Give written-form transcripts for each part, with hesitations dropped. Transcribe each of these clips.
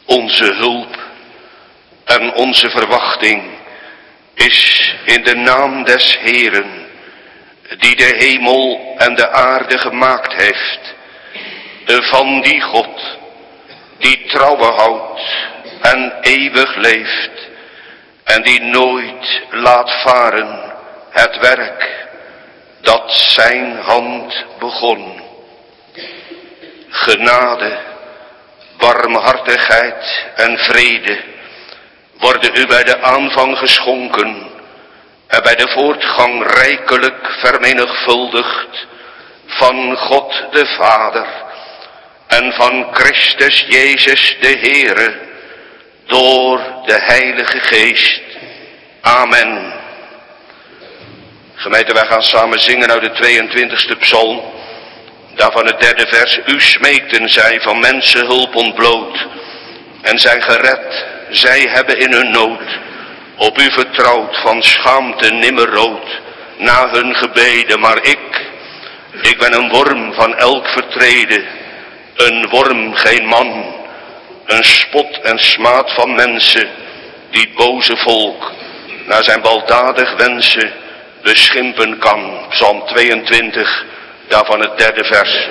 Onze hulp en onze verwachting is in de naam des Heeren, die de hemel en de aarde gemaakt heeft, van die God die trouwe houdt en eeuwig leeft en die nooit laat varen het werk dat zijn hand begon. Genade, barmhartigheid en vrede worden u bij de aanvang geschonken en bij de voortgang rijkelijk vermenigvuldigd van God de Vader en van Christus Jezus de Heere door de Heilige Geest. Amen. Gemeente, wij gaan samen zingen uit de 22e psalm. Daarvan het 3e vers. U smeekten zij van mensenhulp ontbloot en zijn gered. Zij hebben in hun nood op u vertrouwd, van schaamte nimmer rood na hun gebeden. Maar ik ben een worm van elk vertreden, een worm geen man, een spot en smaad van mensen, die het boze volk naar zijn baldadig wensen beschimpen kan. Psalm 22, daarvan het 3e vers.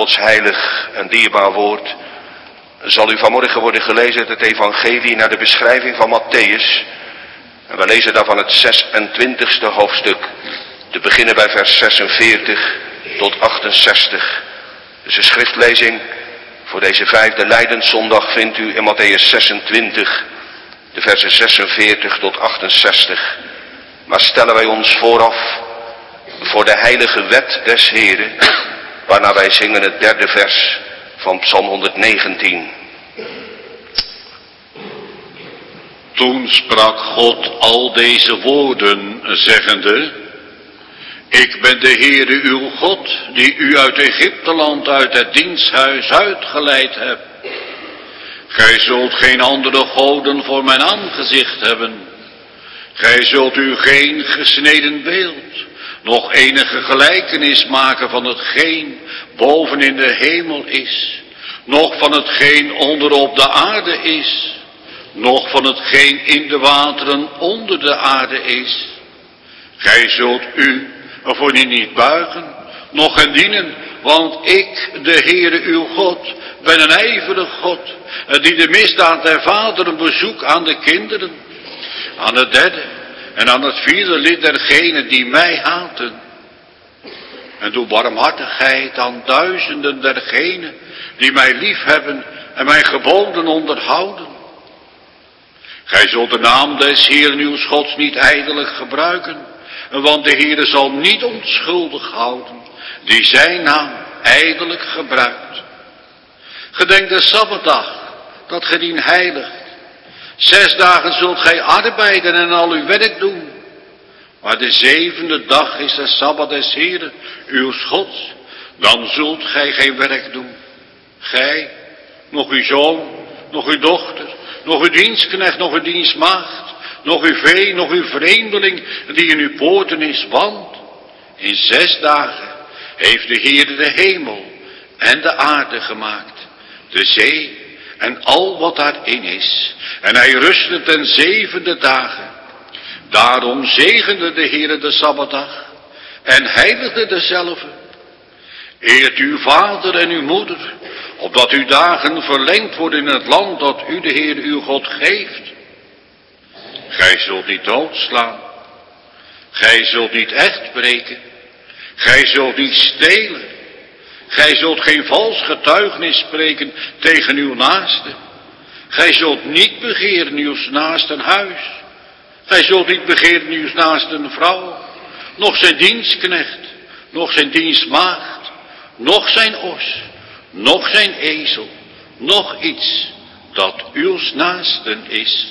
Gods heilig en dierbaar woord zal u vanmorgen worden gelezen uit het evangelie naar de beschrijving van Matthäus. En we lezen daarvan het 26e hoofdstuk, te beginnen bij vers 46 tot 68. Dus de schriftlezing voor deze 5e Lijdenszondag vindt u in Matthäus 26, de versen 46 tot 68. Maar stellen wij ons vooraf voor de heilige wet des Heren, waarna wij zingen het 3e vers van Psalm 119. Toen sprak God al deze woorden, zeggende: Ik ben de Heere uw God, die u uit Egypteland, uit het diensthuis uitgeleid hebt. Gij zult geen andere goden voor mijn aangezicht hebben. Gij zult u geen gesneden beeld, nog enige gelijkenis maken van hetgeen boven in de hemel is, noch van hetgeen onder op de aarde is, noch van hetgeen in de wateren onder de aarde is. Gij zult u voor die niet buigen, noch hen dienen, want ik, de Heere uw God, ben een ijverig God, die de misdaad der vaderen bezoekt aan de kinderen, aan het 3e en aan het 4e lid dergenen die mij haten. En doe barmhartigheid aan duizenden dergenen die mij liefhebben en mijn geboden onderhouden. Gij zult de naam des Heeren uws Gods niet ijdelijk gebruiken, want de Heere zal niet onschuldig houden die zijn naam ijdelijk gebruikt. Gedenk de Sabbatdag, dat gij dien heiligt. 6 dagen zult gij arbeiden en al uw werk doen. Maar de 7e dag is de Sabbat des Heeren, uws Gods. Dan zult gij geen werk doen. Gij, nog uw zoon, nog uw dochter, nog uw dienstknecht, nog uw dienstmaagd, nog uw vee, nog uw vreemdeling die in uw poorten is, want in 6 dagen heeft de Heere de hemel en de aarde gemaakt, de zee en al wat daarin is. En hij rustte ten 7e dagen. Daarom zegende de Heere de Sabbatdag en heiligde dezelve. Eert uw vader en uw moeder, opdat uw dagen verlengd worden in het land dat u de Heer uw God geeft. Gij zult niet doodslaan. Gij zult niet echt breken. Gij zult niet stelen. Gij zult geen vals getuigenis spreken tegen uw naaste. Gij zult niet begeren uw naasten huis. Gij zult niet begeren uw naasten vrouw, noch zijn dienstknecht, noch zijn dienstmaagd, noch zijn os, noch zijn ezel, noch iets dat uw naasten is.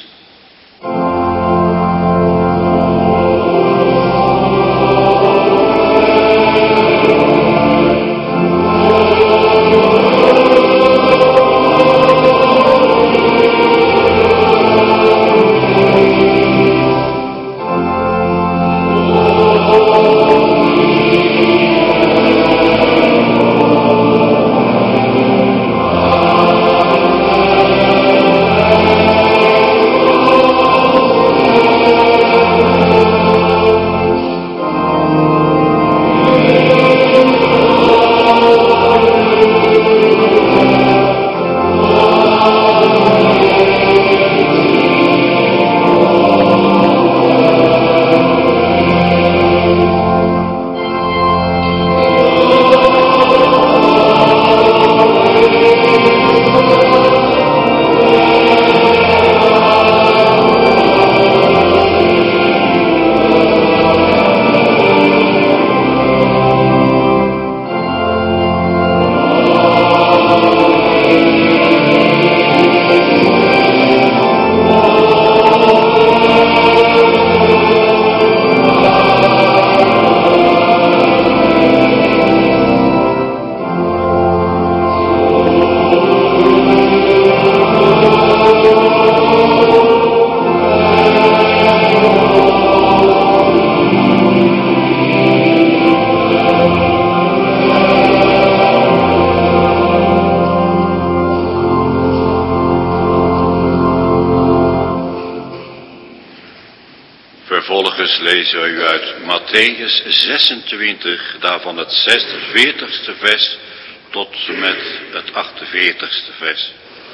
Vervolgens lezen wij u uit Matthäus 26, daarvan het 46e vers tot en met het 48ste vers.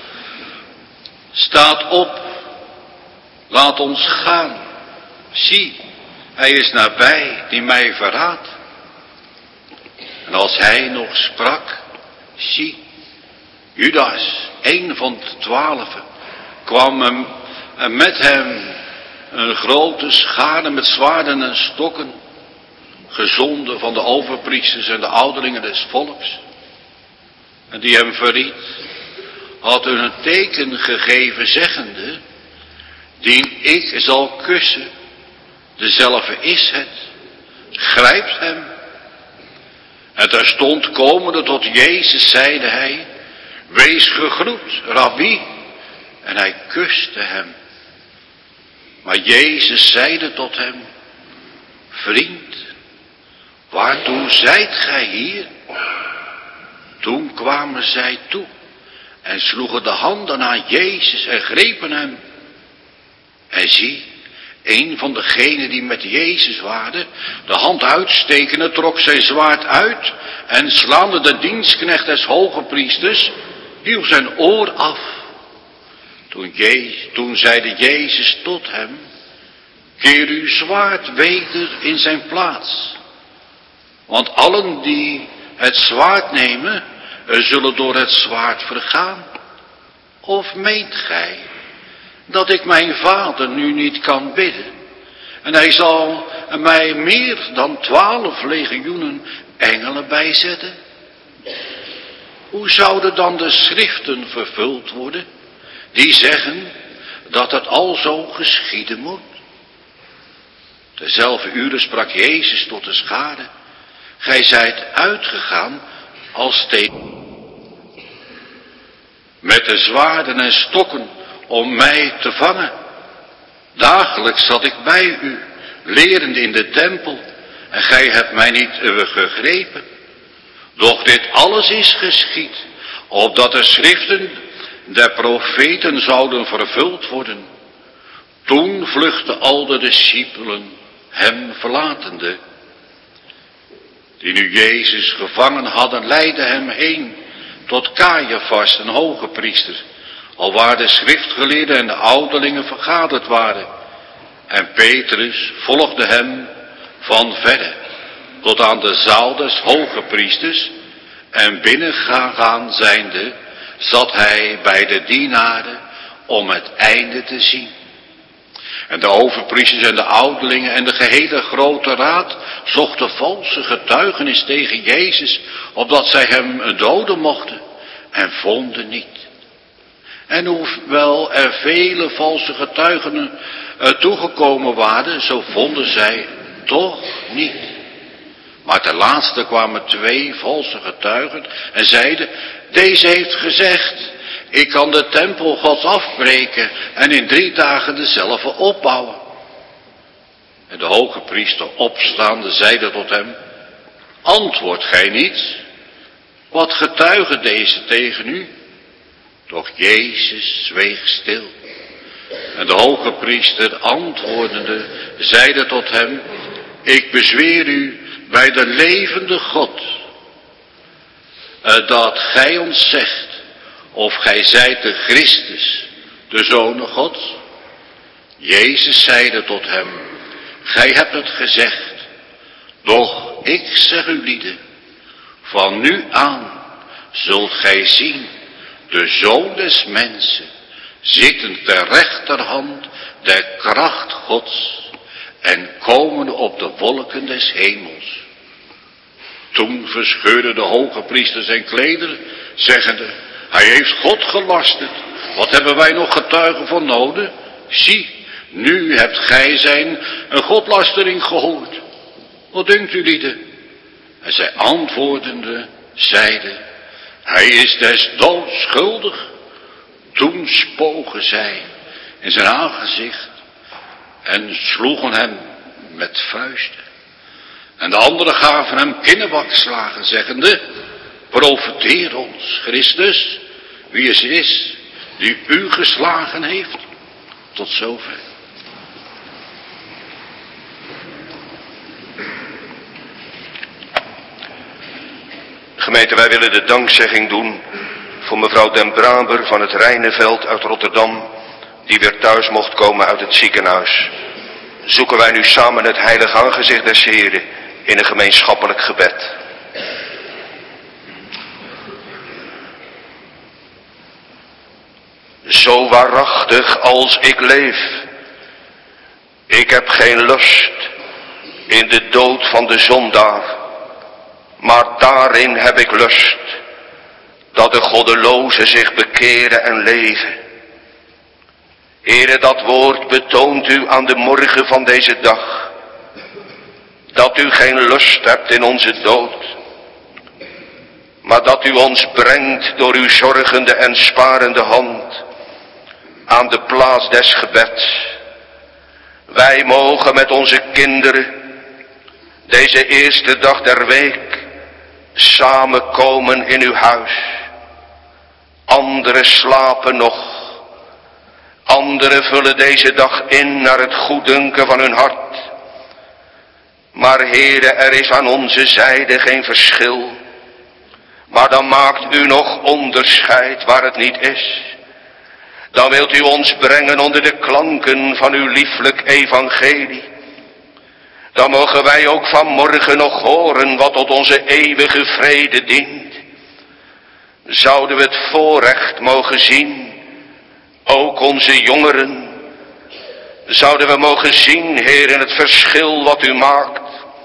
Staat op, laat ons gaan. Zie, hij is nabij die mij verraadt. En als hij nog sprak, zie, Judas, een van de 12, kwam en met hem een grote schare met zwaarden en stokken, gezonden van de overpriesters en de ouderlingen des volks. En die hem verried, had hun een teken gegeven, zeggende, dien ik zal kussen, dezelfde is het, grijpt hem. En terstond komende tot Jezus zeide hij, wees gegroet, Rabbi, en hij kuste hem. Maar Jezus zeide tot hem, vriend, waartoe zijt gij hier? Toen kwamen zij toe en sloegen de handen aan Jezus en grepen hem. En zie, een van degenen die met Jezus waren, de hand uitstekende, trok zijn zwaard uit en slaande de dienstknecht des hogepriesters, hield zijn oor af. Toen zeide Jezus tot hem, keer uw zwaard weder in zijn plaats. Want allen die het zwaard nemen, zullen door het zwaard vergaan. Of meent gij dat ik mijn vader nu niet kan bidden? En hij zal mij meer dan 12 legioenen engelen bijzetten? Hoe zouden dan de schriften vervuld worden, die zeggen dat het al zo geschieden moet? Terzelfde uren sprak Jezus tot de schare, gij zijt uitgegaan als met de zwaarden en stokken om mij te vangen. Dagelijks zat ik bij u, lerende in de tempel, en gij hebt mij niet gegrepen. Doch dit alles is geschied, opdat de schriften der profeten zouden vervuld worden. Toen vluchtten al de discipelen hem verlatende, die nu Jezus gevangen hadden, leidden hem heen tot Caiaphas, een hoge priester, alwaar de schriftgeleerden en de ouderlingen vergaderd waren. En Petrus volgde hem van verre, tot aan de zaal des hoge priesters, en binnengegaan zijnde, zat hij bij de dienaren om het einde te zien. En de overpriesters en de ouderlingen en de gehele grote raad zochten valse getuigenis tegen Jezus, opdat zij hem doden mochten, en vonden niet. En hoewel er vele valse getuigen toegekomen waren, zo vonden zij toch niet. Maar ten laatste kwamen 2 valse getuigen en zeiden, deze heeft gezegd, ik kan de tempel Gods afbreken en in 3 dagen dezelfde opbouwen. En de hoge priester opstaande zeide tot hem, antwoordt gij niets? Wat getuigen deze tegen u? Doch Jezus zweeg stil. En de hoge priester antwoordende zeide tot hem, ik bezweer u bij de levende God, dat gij ons zegt, of gij zijt de Christus, de Zoon Gods. Jezus zeide tot hem, gij hebt het gezegd, doch ik zeg u lieden, van nu aan zult gij zien de Zoon des mensen zitten ter rechterhand der kracht Gods en komen op de wolken des hemels. Toen verscheurde de hoge priester zijn klederen, zeggende, hij heeft God gelasterd. Wat hebben wij nog getuigen van nodig? Zie, nu hebt gij zijn een godlastering gehoord. Wat denkt u lieden? En zij antwoordende zeiden, hij is des doods schuldig. Toen spogen zij in zijn aangezicht en sloegen hem met vuisten. En de anderen gaven hem kinnebakslagen, zeggende, profeteer ons, Christus, wie het is die u geslagen heeft. Tot zover. Gemeente, wij willen de dankzegging doen voor mevrouw Den Braber van het Rijneveld uit Rotterdam, die weer thuis mocht komen uit het ziekenhuis. Zoeken wij nu samen het heilige aangezicht des Heren in een gemeenschappelijk gebed. Zo waarachtig als ik leef, ik heb geen lust in de dood van de zondaar, maar daarin heb ik lust dat de goddelozen zich bekeren en leven. Heere, dat woord betoont u aan de morgen van deze dag, dat u geen lust hebt in onze dood, maar dat u ons brengt door uw zorgende en sparende hand aan de plaats des gebeds. Wij mogen met onze kinderen deze eerste dag der week samenkomen in uw huis. Anderen slapen nog. Anderen vullen deze dag in naar het goeddunken van hun hart. Maar Heere, er is aan onze zijde geen verschil. Maar dan maakt u nog onderscheid waar het niet is. Dan wilt u ons brengen onder de klanken van uw lieflijk evangelie. Dan mogen wij ook vanmorgen nog horen wat tot onze eeuwige vrede dient. Zouden we het voorrecht mogen zien, ook onze jongeren. Zouden we mogen zien, Heer, in het verschil wat u maakt.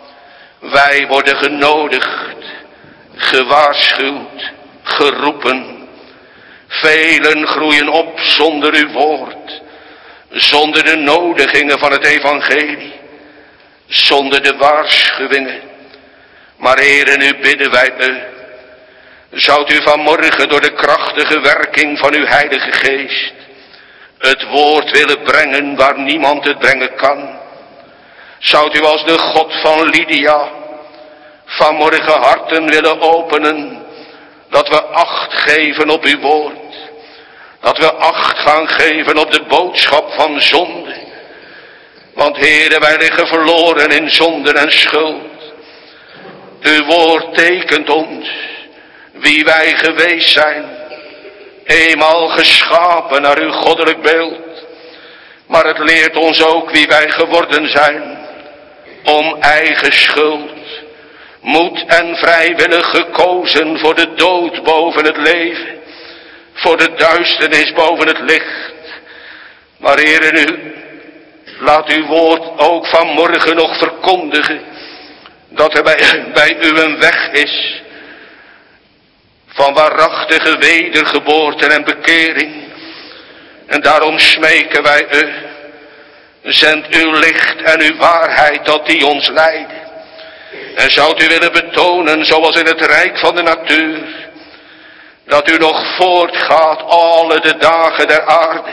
Wij worden genodigd, gewaarschuwd, geroepen. Velen groeien op zonder uw woord, zonder de nodigingen van het evangelie, zonder de waarschuwingen. Maar Heere, nu bidden wij u, zoudt u vanmorgen door de krachtige werking van uw heilige geest het woord willen brengen waar niemand het brengen kan. Zoudt u als de God van Lydia vanmorgen harten willen openen, dat we acht geven op uw woord. Dat we acht gaan geven op de boodschap van zonde. Want Heere, wij liggen verloren in zonde en schuld. Uw woord tekent ons wie wij geweest zijn. Eenmaal geschapen naar uw goddelijk beeld. Maar het leert ons ook wie wij geworden zijn. Om eigen schuld. Moed en vrijwillig gekozen voor de dood boven het leven. Voor de duisternis boven het licht. Maar Heere, nu, laat uw woord ook vanmorgen nog verkondigen. Dat er bij u een weg is. Van waarachtige wedergeboorte en bekering. En daarom smeken wij u. Zend uw licht en uw waarheid dat die ons leiden. En zoudt u willen betonen, zoals in het rijk van de natuur, dat u nog voortgaat alle de dagen der aarde.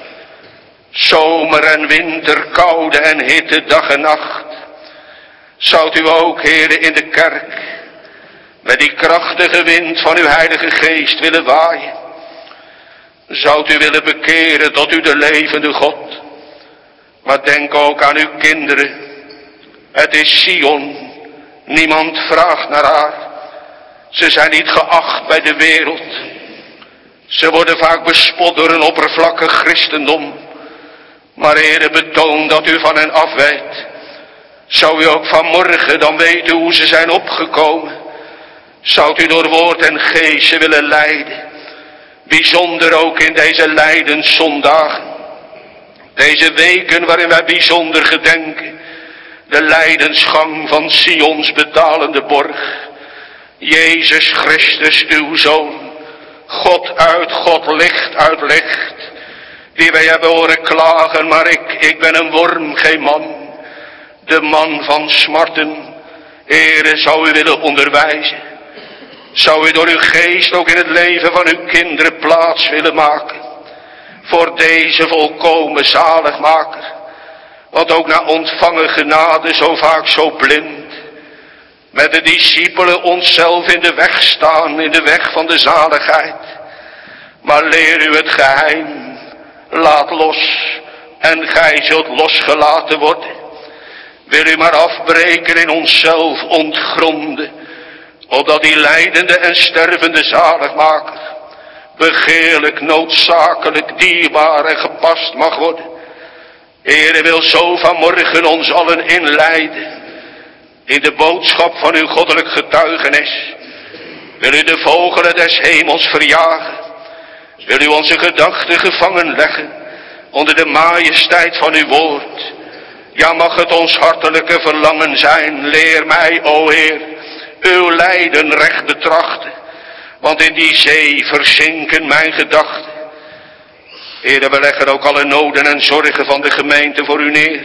Zomer en winter, koude en hitte, dag en nacht. Zoudt u ook, Heere, in de kerk met die krachtige wind van uw heilige geest willen waaien. Zoudt u willen bekeren tot u de levende God. Maar denk ook aan uw kinderen. Het is Sion. Niemand vraagt naar haar. Ze zijn niet geacht bij de wereld. Ze worden vaak bespot door een oppervlakkig christendom. Maar Heere, betoon dat u van hen afwijkt. Zou u ook vanmorgen dan weten hoe ze zijn opgekomen. Zou u door woord en geest ze willen leiden. Bijzonder ook in deze lijdenszondagen. Deze weken waarin wij bijzonder gedenken. De lijdensgang van Sions betalende borg. Jezus Christus, uw Zoon. God uit God, licht uit licht. Die wij hebben horen klagen, maar ik ben een worm, geen man. De man van smarten. Heere, zou u willen onderwijzen. Zou u door uw geest ook in het leven van uw kinderen plaats willen maken. Voor deze volkomen zaligmaker. Want ook na ontvangen genade zo vaak zo blind. Met de discipelen onszelf in de weg staan, in de weg van de zaligheid. Maar leer u het geheim, laat los en gij zult losgelaten worden. Wil u maar afbreken in onszelf, ontgronden. opdat die lijdende en stervende zaligmaker begeerlijk, noodzakelijk, dierbaar en gepast mag worden. Heere, wil zo vanmorgen ons allen inleiden in de boodschap van uw goddelijk getuigenis. Wil u de vogelen des hemels verjagen. Wil u onze gedachten gevangen leggen onder de majesteit van uw woord. Ja, mag het ons hartelijke verlangen zijn. Leer mij, o Heer, uw lijden recht betrachten. Want in die zee verzinken mijn gedachten. Heere, we leggen ook alle noden en zorgen van de gemeente voor u neer.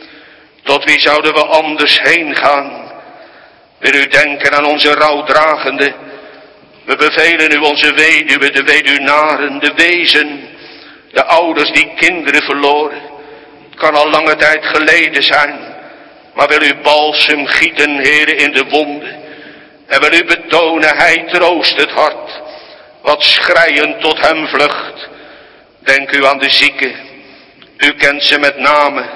Tot wie zouden we anders heen gaan? Wil u denken aan onze rouwdragende. We bevelen u onze weduwen, de weduwnaren, de wezen, de ouders die kinderen verloren. Het kan al lange tijd geleden zijn. Maar wil u balsem gieten, Heere, in de wonden. En wil u betonen, hij troost het hart, wat schreiend tot hem vlucht. Denk u aan de zieken, u kent ze met name,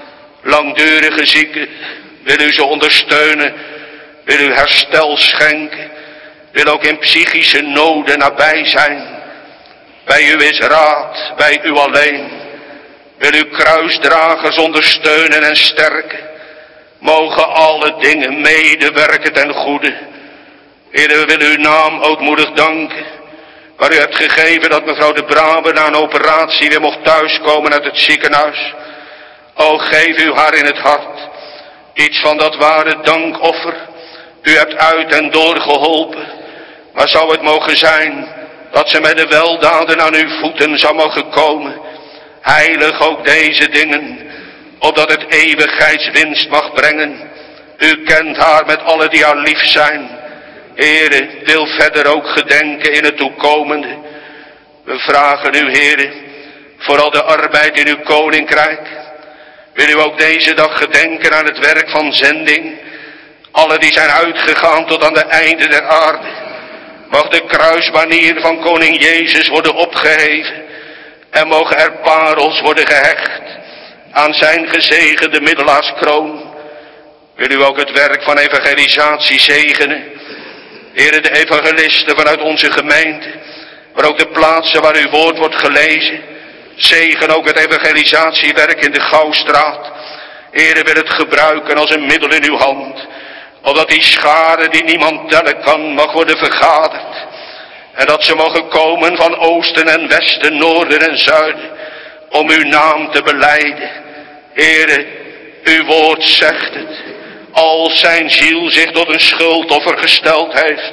langdurige zieken. Wil u ze ondersteunen, wil u herstel schenken, wil ook in psychische noden nabij zijn. Bij u is raad, bij u alleen. Wil u kruisdragers ondersteunen en sterken. Mogen alle dingen medewerken ten goede. Heer, we willen uw naam ootmoedig danken. Waar u hebt gegeven dat mevrouw de Brabe na een operatie weer mocht thuiskomen uit het ziekenhuis. O, geef u haar in het hart iets van dat ware dankoffer. U hebt uit en door geholpen. Maar zou het mogen zijn dat ze met de weldaden aan uw voeten zou mogen komen. Heilig ook deze dingen, opdat het eeuwigheidswinst mag brengen. U kent haar met alle die haar lief zijn. Heere, wil verder ook gedenken in het toekomende. We vragen u, Heere, voor al de arbeid in uw koninkrijk. Wil u ook deze dag gedenken aan het werk van zending. Alle die zijn uitgegaan tot aan de einde der aarde. Mag de kruisbanier van koning Jezus worden opgeheven. En mogen er parels worden gehecht aan zijn gezegende middelaarskroon. Wil u ook het werk van evangelisatie zegenen. Heere, de evangelisten vanuit onze gemeente, maar ook de plaatsen waar uw woord wordt gelezen. Zegen ook het evangelisatiewerk in de Gouwstraat. Heere, wil het gebruiken als een middel in uw hand. Opdat die schare die niemand tellen kan, mag worden vergaderd. En dat ze mogen komen van oosten en westen, noorden en zuiden, om uw naam te belijden. Heere, uw woord zegt het. Als zijn ziel zich tot een schuldoffer gesteld heeft,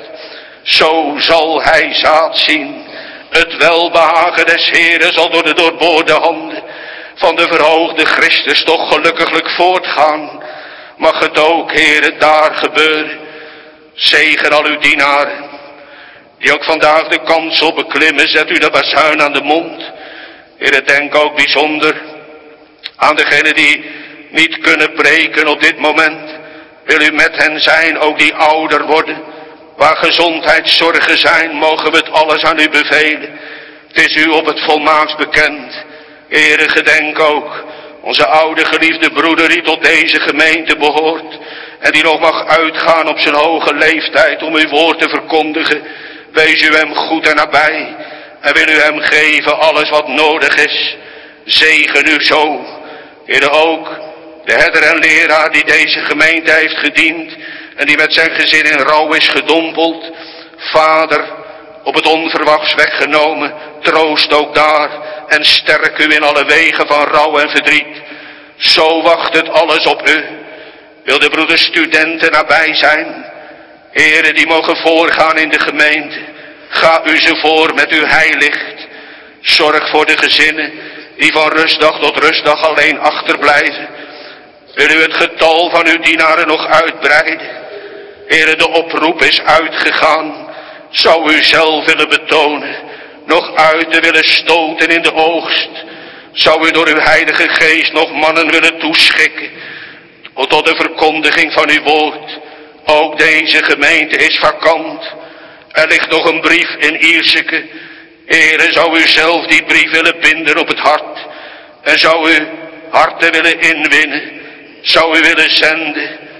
zo zal hij zaad zien. Het welbehagen des Heeren zal door de doorboorde handen van de verhoogde Christus toch gelukkiglijk voortgaan. Mag het ook, Heere, daar gebeuren. Zegen al uw dienaren, die ook vandaag de kansel beklimmen, zet u de bazuin aan de mond. Heere, denk ook bijzonder aan degenen die niet kunnen preken op dit moment. Wil u met hen zijn, ook die ouder worden. Waar gezondheidszorgen zijn, mogen we het alles aan u bevelen. Het is u op het volmaakst bekend. Heere, gedenk ook onze oude geliefde broeder die tot deze gemeente behoort. En die nog mag uitgaan op zijn hoge leeftijd om uw woord te verkondigen. Wees u hem goed en nabij. En wil u hem geven alles wat nodig is. Zegen u zo. Heere, ook de herder en leraar die deze gemeente heeft gediend en die met zijn gezin in rouw is gedompeld. Vader, op het onverwachts weggenomen, troost ook daar en sterk u in alle wegen van rouw en verdriet. Zo wacht het alles op u. Wil de broeders studenten nabij zijn? Heren, die mogen voorgaan in de gemeente. Ga u ze voor met uw heilicht. Zorg voor de gezinnen die van rustdag tot rustdag alleen achterblijven. Wil u het getal van uw dienaren nog uitbreiden? Heren, de oproep is uitgegaan. Zou u zelf willen betonen, nog uit te willen stoten in de oogst? Zou u door uw heilige geest nog mannen willen toeschikken tot de verkondiging van uw woord? Ook deze gemeente is vakant. Er ligt nog een brief in Ierseke. Heere, zou u zelf die brief willen binden op het hart? En zou u harten willen inwinnen? Zou u willen zenden?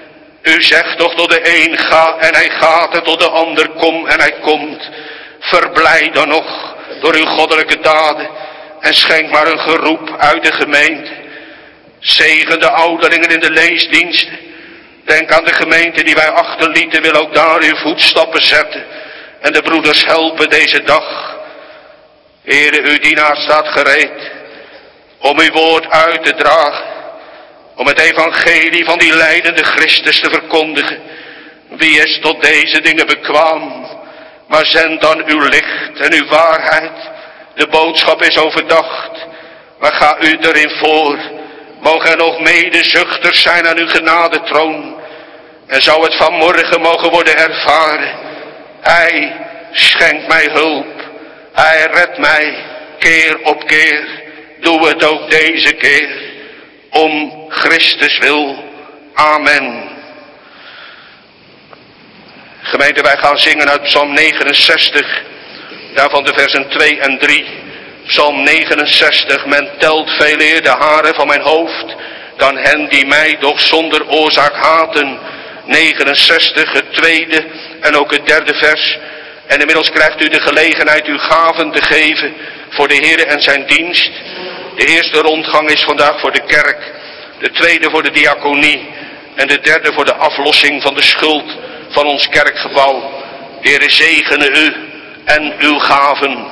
U zegt toch tot de een ga en hij gaat en tot de ander kom en hij komt. Verblijd dan nog door uw goddelijke daden en schenk maar een geroep uit de gemeente. Zegen de ouderlingen in de leesdiensten. Denk aan de gemeente die wij achterlieten, wil ook daar uw voetstappen zetten en de broeders helpen deze dag. Heere, uw dienaar staat gereed om uw woord uit te dragen, om het evangelie van die lijdende Christus te verkondigen. Wie is tot deze dingen bekwaam? Maar zend dan uw licht en uw waarheid. De boodschap is overdacht, maar ga u erin voor. Mogen er nog medezuchters zijn aan uw genadetroon. En zou het vanmorgen mogen worden ervaren. Hij schenkt mij hulp. Hij redt mij keer op keer. Doe het ook deze keer. Om Christus wil. Amen. Gemeente, wij gaan zingen uit Psalm 69. Daarvan de versen 2 en 3. Psalm 69. Men telt veel eer de haren van mijn hoofd dan hen die mij doch zonder oorzaak haten. 69, het tweede en ook het derde vers. En inmiddels krijgt u de gelegenheid uw gaven te geven voor de Heer en zijn dienst. De eerste rondgang is vandaag voor de kerk. De tweede voor de diaconie. En de derde voor de aflossing van de schuld van ons kerkgebouw. De Heer zegene u en uw gaven.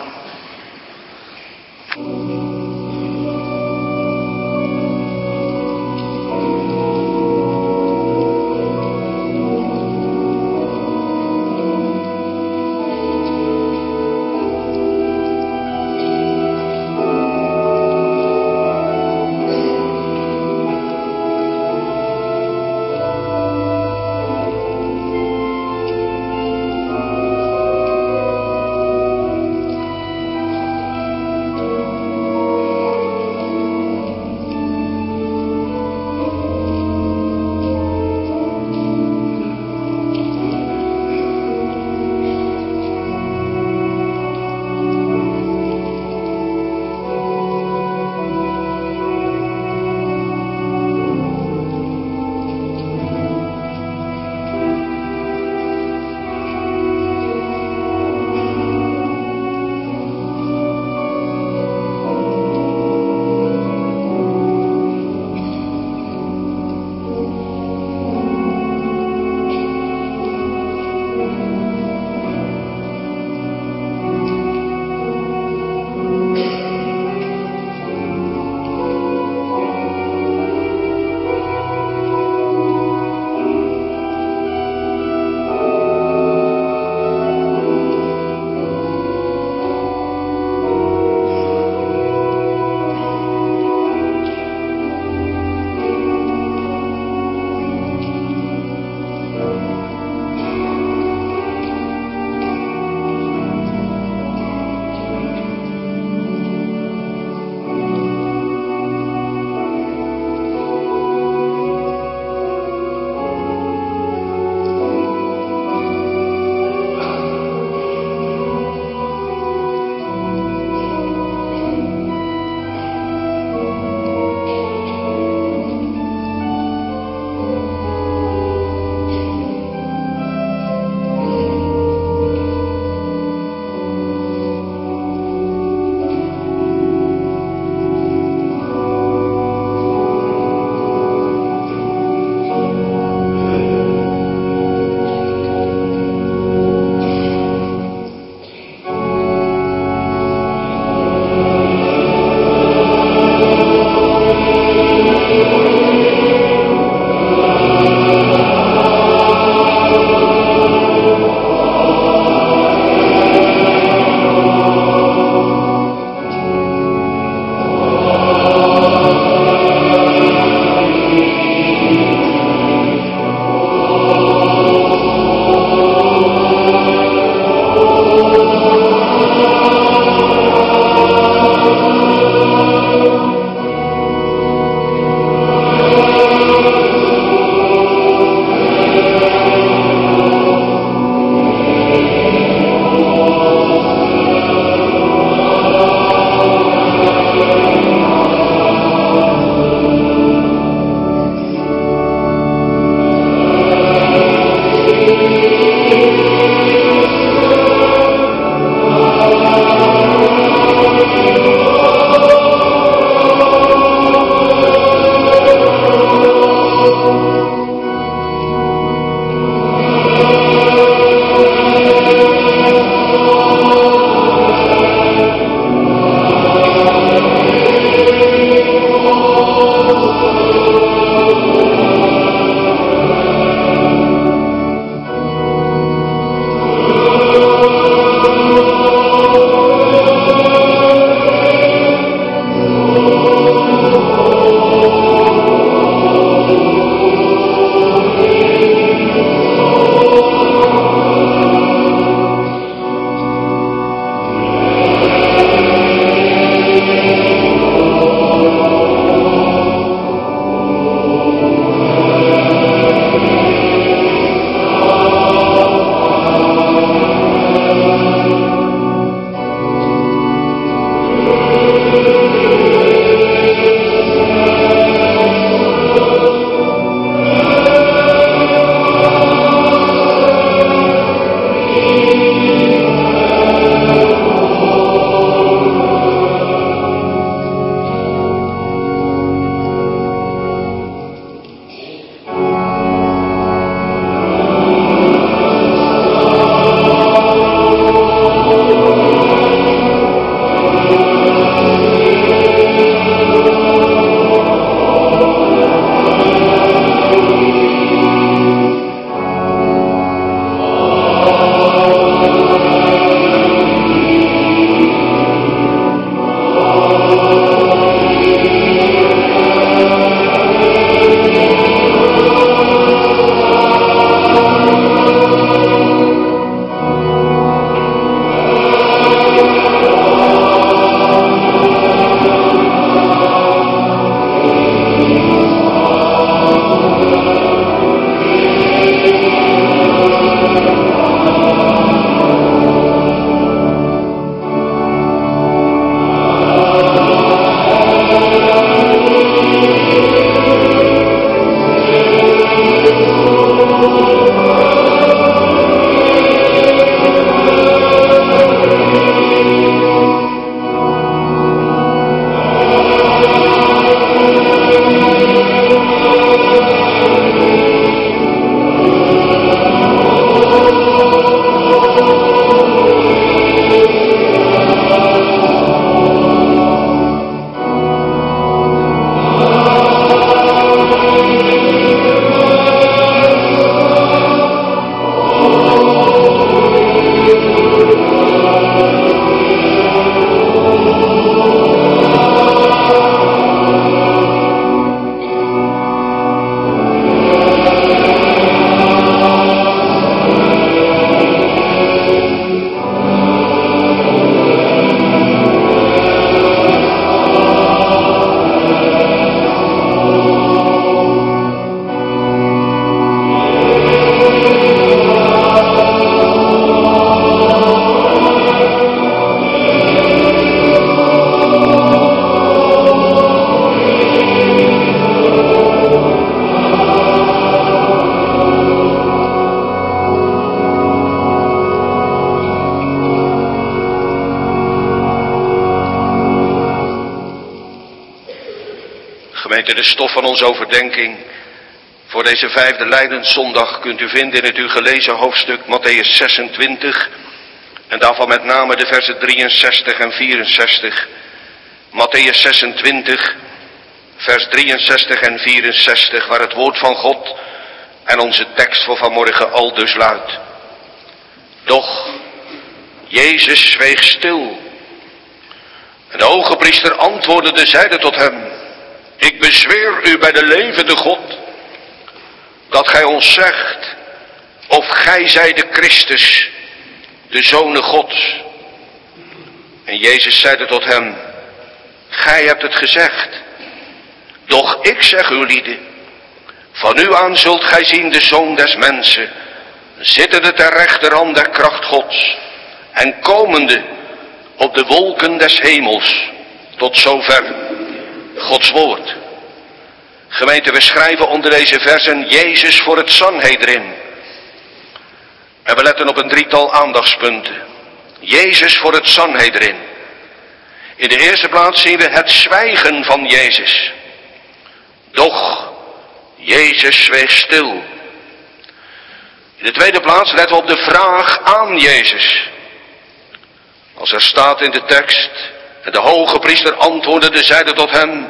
Gemeente, de stof van onze overdenking voor deze 5e Lijdenszondag kunt u vinden in het u gelezen hoofdstuk Mattheüs 26. En daarvan met name de versen 63 en 64. Mattheüs 26, vers 63 en 64, waar het woord van God en onze tekst voor vanmorgen aldus luidt. Doch Jezus zweeg stil. En de hogepriester antwoordde, zeide tot hem: ik bezweer u bij de levende God, dat gij ons zegt, of gij zij de Christus, de Zoon Gods. En Jezus zeide tot hem: gij hebt het gezegd. Doch ik zeg u lieden, van nu aan zult gij zien de Zoon des Mensen, zittende ter rechterhand der kracht Gods, en komende op de wolken des hemels. Tot zover Gods woord. Gemeente, we schrijven onder deze versen Jezus voor het Sanhedrin. En we letten op een drietal aandachtspunten. Jezus voor het Sanhedrin. In de eerste plaats zien we het zwijgen van Jezus. Doch Jezus zweeg stil. In de tweede plaats letten we op de vraag aan Jezus. Als er staat in de tekst, en de hogepriester antwoordde, zeide tot hem: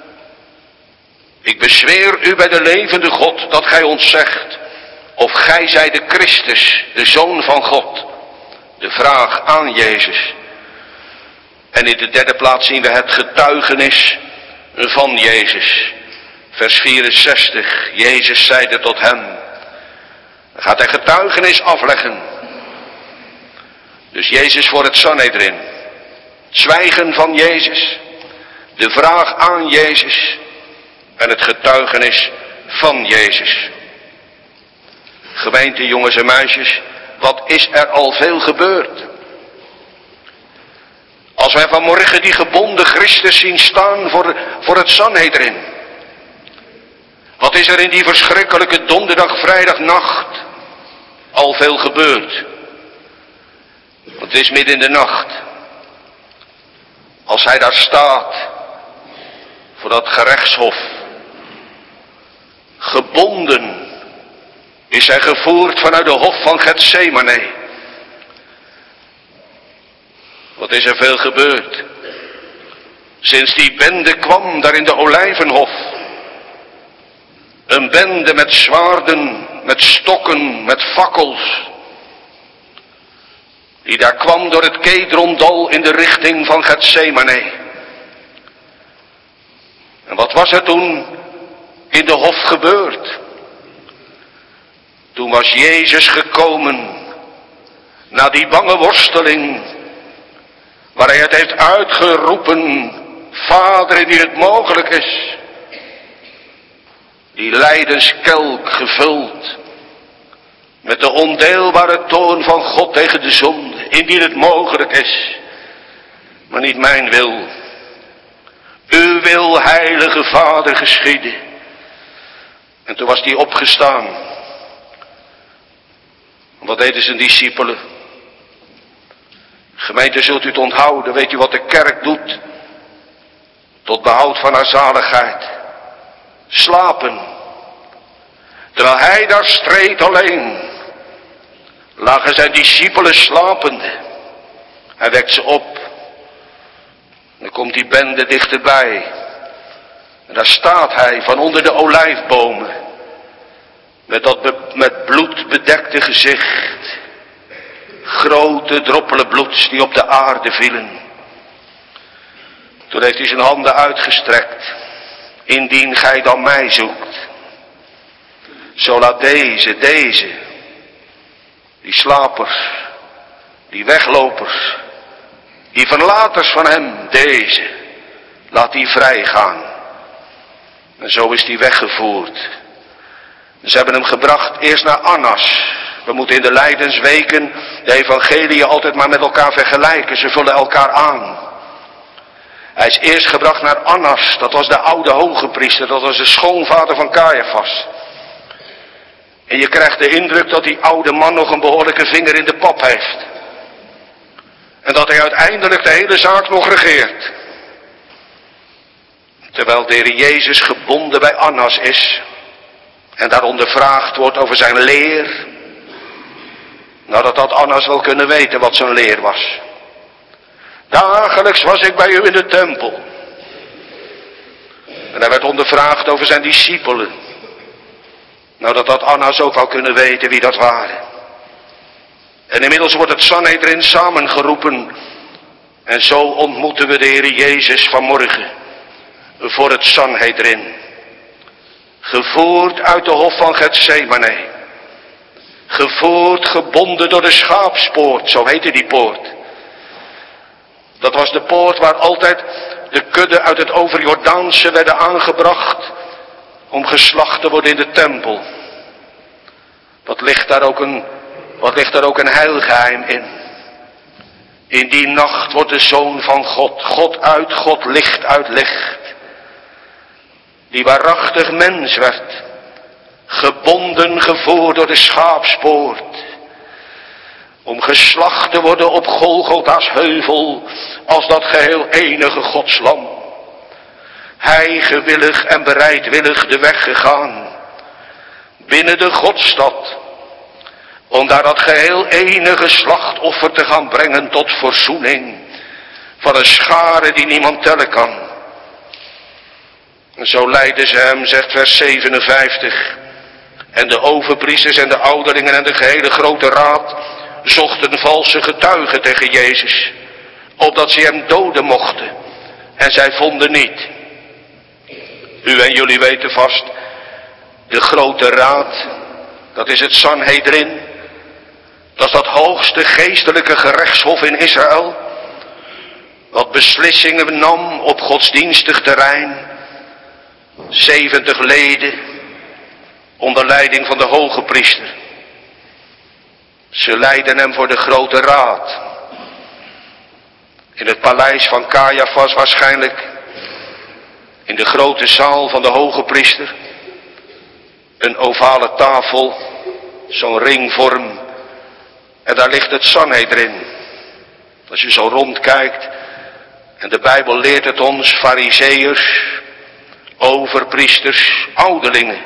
ik bezweer u bij de levende God, dat gij ons zegt, of gij zij de Christus, de Zoon van God. De vraag aan Jezus. En in de derde plaats zien we het getuigenis van Jezus. Vers 64, Jezus zeide tot hem. Dan gaat hij getuigenis afleggen. Dus Jezus voor het Sanhedrin. Het zwijgen van Jezus. De vraag aan Jezus. En het getuigenis van Jezus. Gemeente, jongens en meisjes, wat is er al veel gebeurd? Als wij vanmorgen die gebonden Christus zien staan voor het Sanhedrin. Wat is er in die verschrikkelijke donderdag, vrijdagnacht al veel gebeurd? Want het is midden in de nacht. Als hij daar staat voor dat gerechtshof. Gebonden is hij gevoerd vanuit de hof van Getsemane. Wat is er veel gebeurd? Sinds die bende kwam daar in de Olijvenhof. Een bende met zwaarden, met stokken, met fakkels. Die daar kwam door het Kedrondal in de richting van Getsemane. En wat was er toen in de hof gebeurd? Toen was Jezus gekomen na die bange worsteling, waar hij het heeft uitgeroepen: Vader, indien het mogelijk is. Die lijdenskelk gevuld met de ondeelbare toorn van God tegen de zonde, indien het mogelijk is. Maar niet mijn wil. Uw wil, heilige Vader, geschieden. En toen was hij opgestaan. Wat deden zijn discipelen? Gemeente, zult u het onthouden? Weet u wat de kerk doet? Tot behoud van haar zaligheid. Slapen. Terwijl hij daar streed alleen, lagen zijn discipelen slapende. Hij wekt ze op. Dan komt die bende dichterbij. En daar staat hij van onder de olijfbomen. Met dat met bloed bedekte gezicht. Grote droppelen bloeds die op de aarde vielen. Toen heeft hij zijn handen uitgestrekt. Indien gij dan mij zoekt. Zo laat deze, die slapers, die weglopers, die verlaters van hem, deze, laat die vrij gaan. En zo is hij weggevoerd. Ze hebben hem gebracht eerst naar Annas. We moeten in de lijdensweken de evangelieën altijd maar met elkaar vergelijken. Ze vullen elkaar aan. Hij is eerst gebracht naar Annas. Dat was de oude hogepriester. Dat was de schoonvader van Caiaphas. En je krijgt de indruk dat die oude man nog een behoorlijke vinger in de pap heeft. En dat hij uiteindelijk de hele zaak nog regeert. Terwijl de Heer Jezus gebonden bij Annas is en daar ondervraagd wordt over zijn leer. Nou, dat had Annas wel kunnen weten wat zijn leer was. Dagelijks was ik bij u in de tempel. En hij werd ondervraagd over zijn discipelen. Nou, dat had Annas ook wel kunnen weten wie dat waren. En inmiddels wordt het Sanhedrin samengeroepen. En zo ontmoeten we de Heer Jezus vanmorgen voor het Sanhedrin. Gevoerd uit de hof van Getsemane. Gevoerd, gebonden door de schaapspoort, zo heette die poort. Dat was de poort waar altijd de kudden uit het overjordaanse werden aangebracht om geslacht te worden in de tempel. Wat ligt daar ook een heilgeheim in? In die nacht wordt de Zoon van God, God uit God, licht uit licht, die waarachtig mens werd, gebonden, gevoerd door de schaapspoort, om geslacht te worden op Golgotha's heuvel, als dat geheel enige Godslam. Hij gewillig en bereidwillig de weg gegaan, binnen de Godstad, om daar dat geheel enige slachtoffer te gaan brengen tot verzoening van een schare die niemand tellen kan. En zo leidden ze hem, zegt vers 57, en de overpriesters en de ouderlingen en de gehele grote raad zochten valse getuigen tegen Jezus, opdat ze hem doden mochten. En zij vonden niet. U en jullie weten vast, de grote raad, dat is het Sanhedrin. Dat is dat hoogste geestelijke gerechtshof in Israël, wat beslissingen nam op godsdienstig terrein. 70 leden, onder leiding van de hoge priester. Ze leidden hem voor de grote raad. In het paleis van Caiaphas waarschijnlijk, in de grote zaal van de hoge priester. Een ovale tafel, zo'n ringvorm. En daar ligt het Sanhedrin. Als je zo rondkijkt, en de Bijbel leert het ons, farizeeërs, overpriesters, ouderlingen.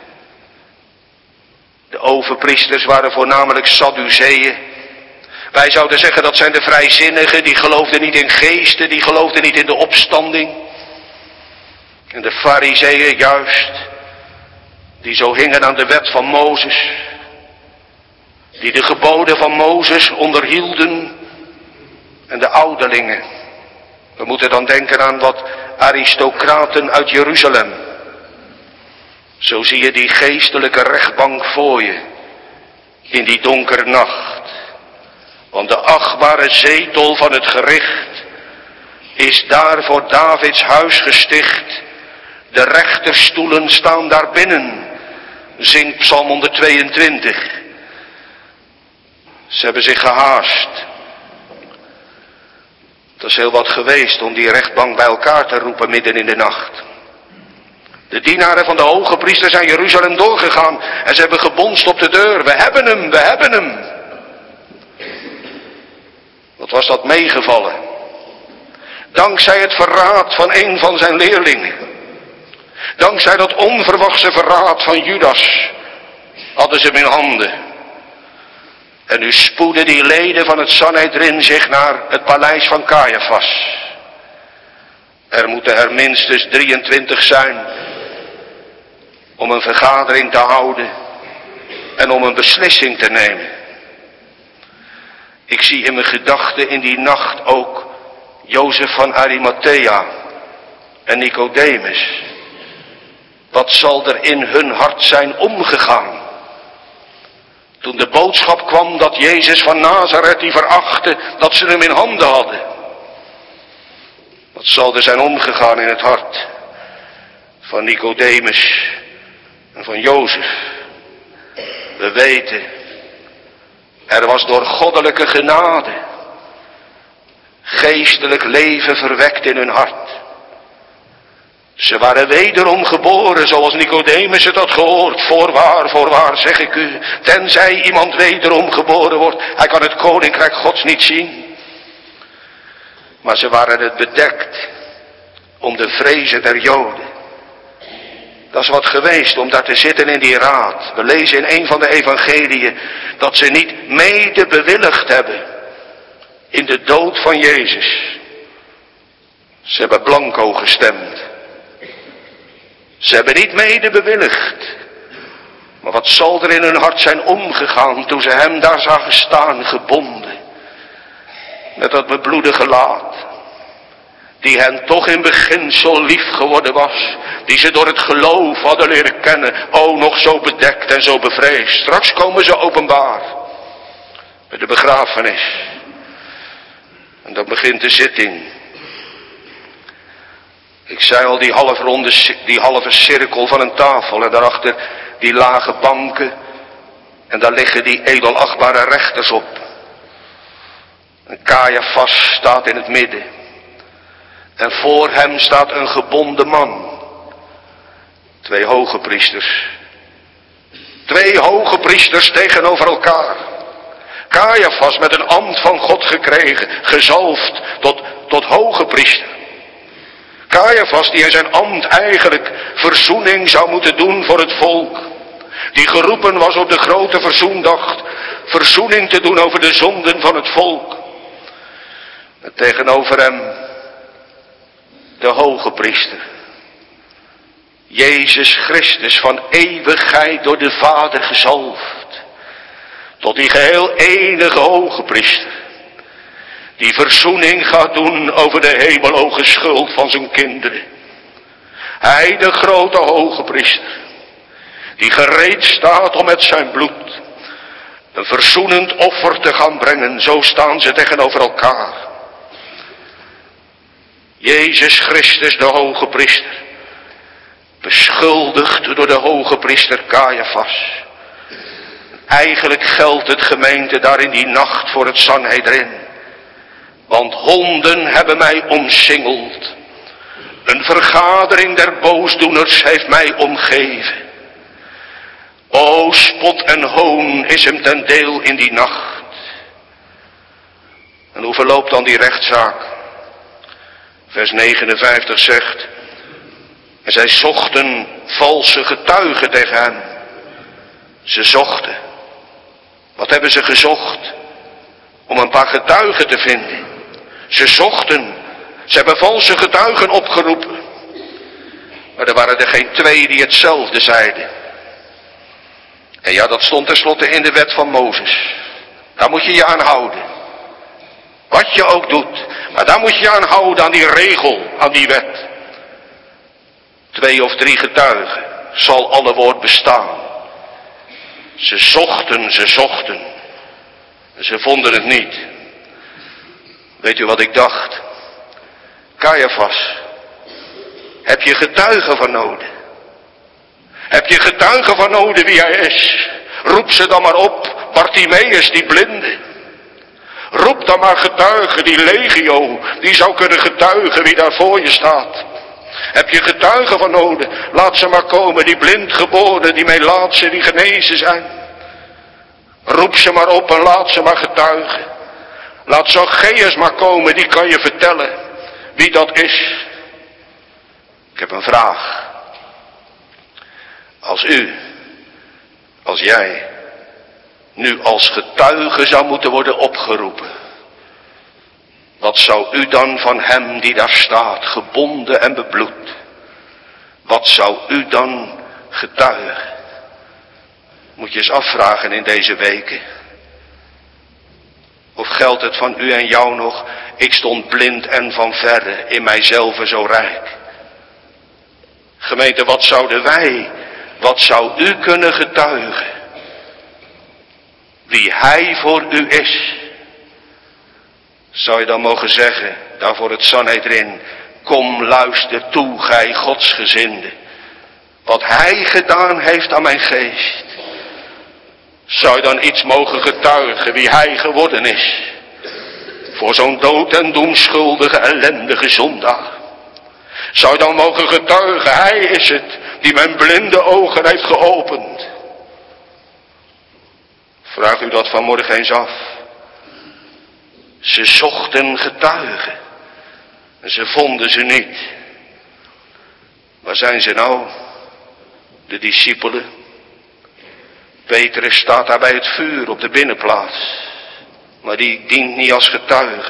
De overpriesters waren voornamelijk Sadduceeën. Wij zouden zeggen dat zijn de vrijzinnigen, die geloofden niet in geesten, die geloofden niet in de opstanding. En de farizeeën juist, die zo hingen aan de wet van Mozes, die de geboden van Mozes onderhielden, en de ouderlingen. We moeten dan denken aan wat aristocraten uit Jeruzalem. Zo zie je die geestelijke rechtbank voor je, in die donkere nacht. Want de achtbare zetel van het gericht is daar voor Davids huis gesticht. De rechterstoelen staan daar binnen, zingt Psalm 122. Ze hebben zich gehaast. Het is heel wat geweest om die rechtbank bij elkaar te roepen midden in de nacht. De dienaren van de hoge priester zijn Jeruzalem doorgegaan en ze hebben gebonst op de deur. We hebben hem, we hebben hem. Wat was dat meegevallen? Dankzij het verraad van een van zijn leerlingen. Dankzij dat onverwachte verraad van Judas hadden ze hem in handen. En nu spoeden die leden van het Sanhedrin zich naar het paleis van Caiaphas. Er moeten er minstens 23 zijn om een vergadering te houden en om een beslissing te nemen. Ik zie in mijn gedachten in die nacht ook Jozef van Arimathea en Nicodemus. Wat zal er in hun hart zijn omgegaan? Toen de boodschap kwam dat Jezus van Nazareth die verachtte, dat ze hem in handen hadden. Wat zal er zijn omgegaan in het hart van Nicodemus en van Jozef? We weten, er was door goddelijke genade geestelijk leven verwekt in hun hart. Ze waren wederom geboren, zoals Nicodemus het had gehoord. Voorwaar, voorwaar, zeg ik u, tenzij iemand wederom geboren wordt, hij kan het koninkrijk Gods niet zien. Maar ze waren het bedekt, om de vrezen der Joden. Dat is wat geweest om daar te zitten in die raad. We lezen in een van de evangeliën dat ze niet mede bewilligd hebben in de dood van Jezus. Ze hebben blanco gestemd. Ze hebben niet mede bewilligd. Maar wat zal er in hun hart zijn omgegaan toen ze hem daar zagen staan gebonden. Met dat bebloede gelaat. Die hen toch in beginsel lief geworden was. Die ze door het geloof hadden leren kennen. O, nog zo bedekt en zo bevreesd. Straks komen ze openbaar. Bij de begrafenis. En dan begint de zitting. Ik zei al, die halve cirkel van een tafel. En daarachter die lage banken. En daar liggen die edelachtbare rechters op. En Caiaphas staat in het midden. En voor hem staat een gebonden man. 2 hoge priesters. 2 hoge priesters tegenover elkaar. Caiaphas met een ambt van God gekregen. Gezalfd tot hoge priester. Caiaphas die in zijn ambt eigenlijk verzoening zou moeten doen voor het volk. Die geroepen was op de grote verzoendag. Verzoening te doen over de zonden van het volk. En tegenover hem de hoge priester. Jezus Christus van eeuwigheid door de Vader gezalfd. Tot die geheel enige hoge priester. Die verzoening gaat doen over de hemelhoge schuld van zijn kinderen. Hij de grote hoge priester. Die gereed staat om met zijn bloed een verzoenend offer te gaan brengen. Zo staan ze tegenover elkaar. Jezus Christus de hoge priester. Beschuldigd door de hoge priester Caiaphas. Eigenlijk geldt het gemeente daar in die nacht voor het Sanhedrin. Want honden hebben mij omsingeld. Een vergadering der boosdoeners heeft mij omgeven. O, spot en hoon is hem ten deel in die nacht. En hoe verloopt dan die rechtszaak? Vers 59 zegt. En zij zochten valse getuigen tegen hem. Ze zochten. Wat hebben ze gezocht? Om een paar getuigen te vinden. Ze zochten. Ze hebben valse getuigen opgeroepen. Maar er waren er geen 2 die hetzelfde zeiden. En ja, dat stond tenslotte in de wet van Mozes. Daar moet je je aan houden. Wat je ook doet. Maar daar moet je je aan houden, aan die regel, aan die wet. 2 of 3 getuigen zal alle woord bestaan. Ze zochten. Ze vonden het niet. Weet u wat ik dacht? Caiaphas, heb je getuigen van nodig? Heb je getuigen van nodig wie hij is? Roep ze dan maar op, Bartimaeus die blinde. Roep dan maar getuigen, die legio, die zou kunnen getuigen wie daar voor je staat. Heb je getuigen van nodig? Laat ze maar komen, die blindgeboren, die melaatsen, die genezen zijn. Roep ze maar op en laat ze maar getuigen. Laat Zacchaeus maar komen, die kan je vertellen wie dat is. Ik heb een vraag. Als u, als jij, nu als getuige zou moeten worden opgeroepen. Wat zou u dan van hem die daar staat, gebonden en bebloed? Wat zou u dan getuigen? Moet je eens afvragen in deze weken. Of geldt het van u en jou nog, ik stond blind en van verre, in mijzelf zo rijk. Gemeente, wat zouden wij, wat zou u kunnen getuigen? Wie hij voor u is. Zou je dan mogen zeggen, daar voor het Sanhedrin, kom luister toe, gij godsgezinde. Wat hij gedaan heeft aan mijn geest. Zou je dan iets mogen getuigen wie hij geworden is. Voor zo'n dood en doemschuldige ellendige zondaar. Zou je dan mogen getuigen, hij is het die mijn blinde ogen heeft geopend. Vraag u dat vanmorgen eens af. Ze zochten getuigen. En ze vonden ze niet. Waar zijn ze nou? De discipelen. Petrus staat daar bij het vuur op de binnenplaats. Maar die dient niet als getuige.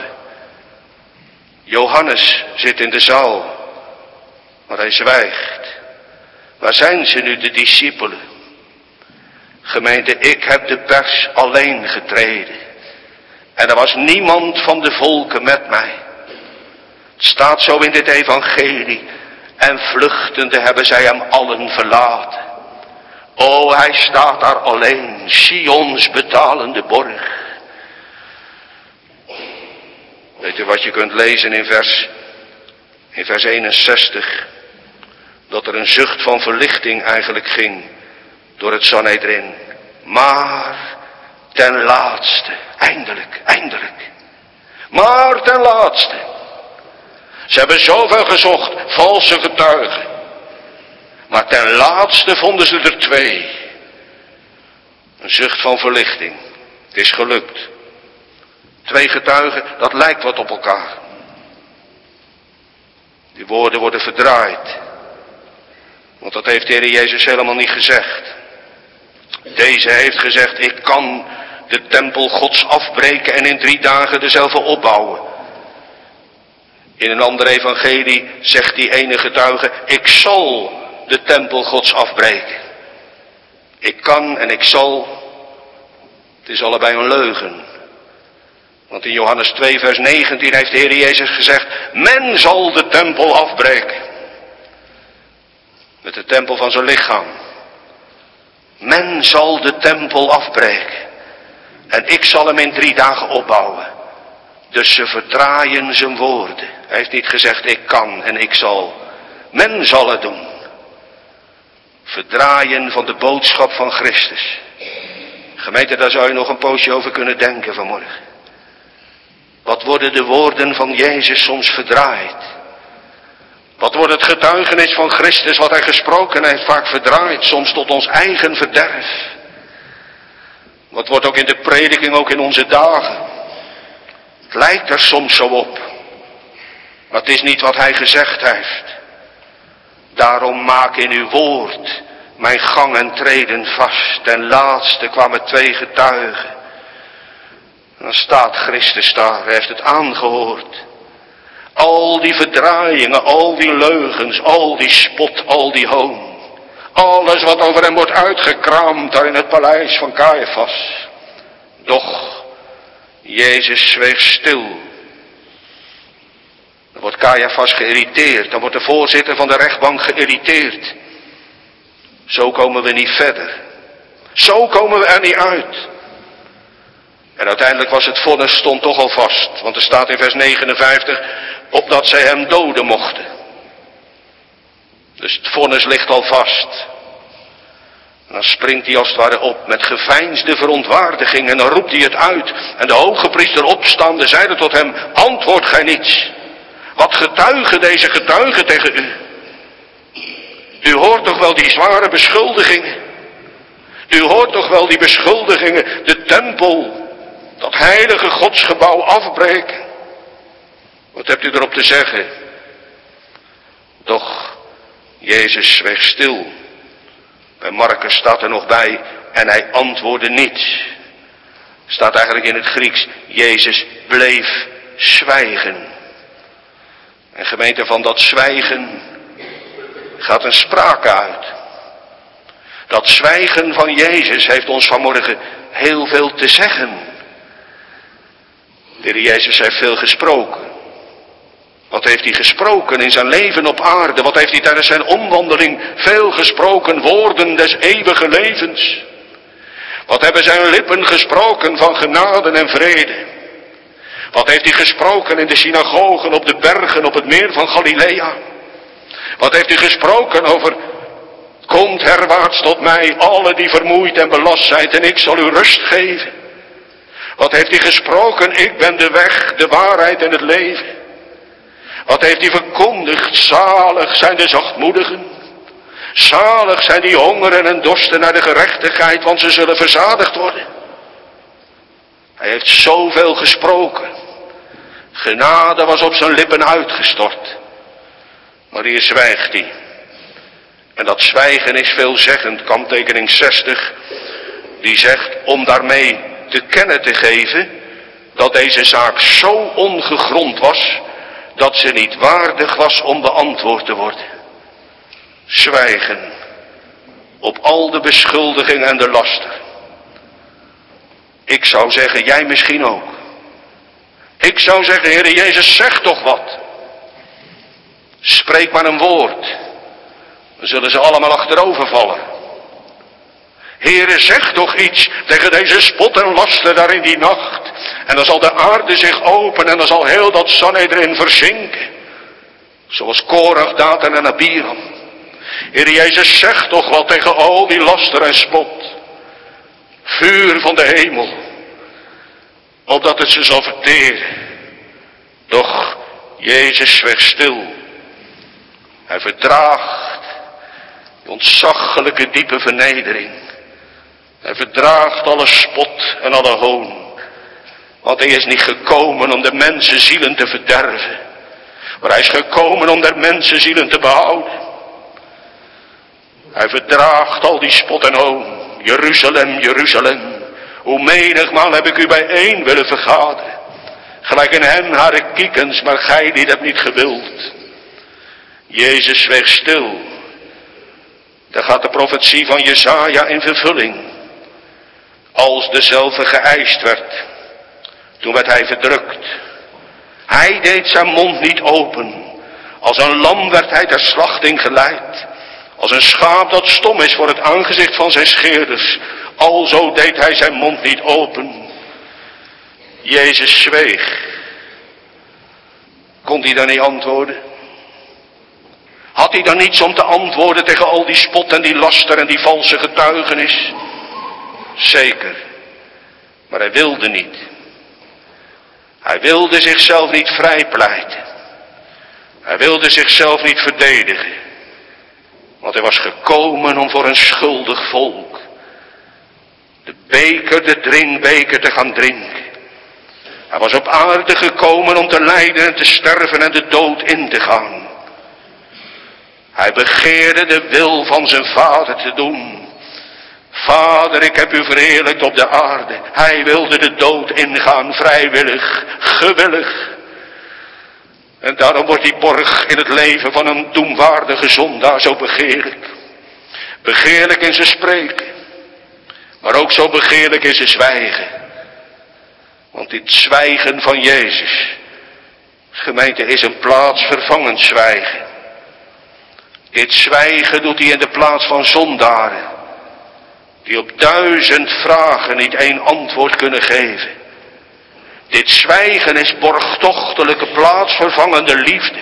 Johannes zit in de zaal. Maar hij zwijgt. Waar zijn ze nu, de discipelen? Gemeente, ik heb de pers alleen getreden. En er was niemand van de volken met mij. Het staat zo in dit evangelie. En vluchtende hebben zij hem allen verlaten. O, hij staat daar alleen. Sions betalende borg. Weet u wat je kunt lezen in vers 61? Dat er een zucht van verlichting eigenlijk ging door het Sanhedrin. Maar ten laatste, eindelijk. Maar ten laatste. Ze hebben zoveel gezocht, valse getuigen. Maar ten laatste vonden ze er 2. Een zucht van verlichting. Het is gelukt. 2 getuigen, dat lijkt wat op elkaar. Die woorden worden verdraaid. Want dat heeft de Heer Jezus helemaal niet gezegd. Deze heeft gezegd, ik kan de tempel Gods afbreken en in 3 dagen dezelfde opbouwen. In een ander evangelie zegt die ene getuige, ik zal de tempel Gods afbreken. Ik kan en ik zal. Het is allebei een leugen. Want in Johannes 2 vers 19 heeft de Heer Jezus gezegd, men zal de tempel afbreken. Met de tempel van zijn lichaam. Men zal de tempel afbreken. En ik zal hem in 3 dagen opbouwen. Dus ze verdraaien zijn woorden. Hij heeft niet gezegd ik kan en ik zal. Men zal het doen. Verdraaien van de boodschap van Christus. Gemeente, daar zou je nog een poosje over kunnen denken vanmorgen. Wat worden de woorden van Jezus soms verdraaid? Wat wordt het getuigenis van Christus wat hij gesproken heeft vaak verdraaid, soms tot ons eigen verderf? Wat wordt ook in de prediking, ook in onze dagen? Het lijkt er soms zo op. Maar het is niet wat hij gezegd heeft. Daarom maak in uw woord mijn gang en treden vast. Ten laatste kwamen 2 getuigen. En dan staat Christus daar, hij heeft het aangehoord. Al die verdraaiingen, al die leugens, al die spot, al die hoon. Alles wat over hem wordt uitgekraamd daar in het paleis van Caiaphas. Doch, Jezus zweeg stil. Dan wordt Caiaphas geïrriteerd, dan wordt de voorzitter van de rechtbank geïrriteerd. Zo komen we niet verder. Zo komen we er niet uit. En uiteindelijk was het vonnis stond toch al vast. Want er staat in vers 59, opdat zij hem doden mochten. Dus het vonnis ligt al vast. En dan springt hij als het ware op met geveinsde verontwaardiging. En dan roept hij het uit. En de hoge priester opstaande zeide tot hem, antwoord gij niets. Wat getuigen deze getuigen tegen u? U hoort toch wel die zware beschuldigingen? U hoort toch wel die beschuldigingen, de tempel, dat heilige godsgebouw afbreken? Wat hebt u erop te zeggen? Doch Jezus zweeg stil. Bij Marcus staat er nog bij, en hij antwoordde niets. Staat eigenlijk in het Grieks, Jezus bleef zwijgen. En gemeente, van dat zwijgen gaat een sprake uit. Dat zwijgen van Jezus heeft ons vanmorgen heel veel te zeggen. De Heer Jezus heeft veel gesproken. Wat heeft hij gesproken in zijn leven op aarde? Wat heeft hij tijdens zijn omwandeling veel gesproken? Woorden des eeuwige levens. Wat hebben zijn lippen gesproken van genade en vrede? Wat heeft hij gesproken in de synagogen, op de bergen, op het meer van Galilea? Wat heeft hij gesproken over, komt herwaarts tot mij, alle die vermoeid en belast zijn, en ik zal u rust geven. Wat heeft hij gesproken, ik ben de weg, de waarheid en het leven. Wat heeft hij verkondigd, zalig zijn de zachtmoedigen. Zalig zijn die hongeren en dorsten naar de gerechtigheid, want ze zullen verzadigd worden. Hij heeft zoveel gesproken. Genade was op zijn lippen uitgestort. Maar hier zwijgt hij. En dat zwijgen is veelzeggend, kanttekening 60, die zegt om daarmee te kennen te geven dat deze zaak zo ongegrond was, dat ze niet waardig was om beantwoord te worden. Zwijgen op al de beschuldigingen en de laster. Ik zou zeggen, jij misschien ook. Ik zou zeggen, Heere Jezus, zeg toch wat. Spreek maar een woord. Dan zullen ze allemaal achterover vallen. Heere, zeg toch iets tegen deze spot en laster daar in die nacht. En dan zal de aarde zich openen en dan zal heel dat Sanhedrin verzinken. Zoals Korach, Datan en Abiram. Heere Jezus, zeg toch wat tegen al die laster en spot. Vuur van de hemel. Opdat het ze zal verteren. Doch Jezus zweeg stil. Hij verdraagt die ontzaglijke diepe vernedering. Hij verdraagt alle spot en alle hoon. Want hij is niet gekomen om de mensenzielen te verderven. Maar hij is gekomen om de mensenzielen te behouden. Hij verdraagt al die spot en hoon. Jeruzalem, Jeruzalem. Hoe menigmaal heb ik u bijeen willen vergaderen. Gelijk in hen haar kiekens, maar gij die dat niet gewild. Jezus zweeg stil. Daar gaat de profetie van Jesaja in vervulling. Als dezelfde geëist werd. Toen werd hij verdrukt. Hij deed zijn mond niet open. Als een lam werd hij ter slachting geleid. Als een schaap dat stom is voor het aangezicht van zijn scheerders. Alzo deed hij zijn mond niet open. Jezus zweeg. Kon hij dan niet antwoorden? Had hij dan niets om te antwoorden tegen al die spot en die laster en die valse getuigenis? Zeker. Maar hij wilde niet. Hij wilde zichzelf niet vrijpleiten. Hij wilde zichzelf niet verdedigen. Want hij was gekomen om voor een schuldig volk de beker, de drinkbeker te gaan drinken. Hij was op aarde gekomen om te lijden en te sterven en de dood in te gaan. Hij begeerde de wil van zijn vader te doen. Vader, ik heb u verheerlijkt op de aarde. Hij wilde de dood ingaan, vrijwillig, gewillig. En daarom wordt die borg in het leven van een doemwaardige zondaar zo begeerlijk. Begeerlijk in zijn spreken. Maar ook zo begeerlijk in zijn zwijgen. Want dit zwijgen van Jezus, gemeente, is een plaatsvervangend zwijgen. Dit zwijgen doet hij in de plaats van zondaren. Die op 1000 vragen niet één antwoord kunnen geven. Dit zwijgen is borgtochtelijke plaatsvervangende liefde.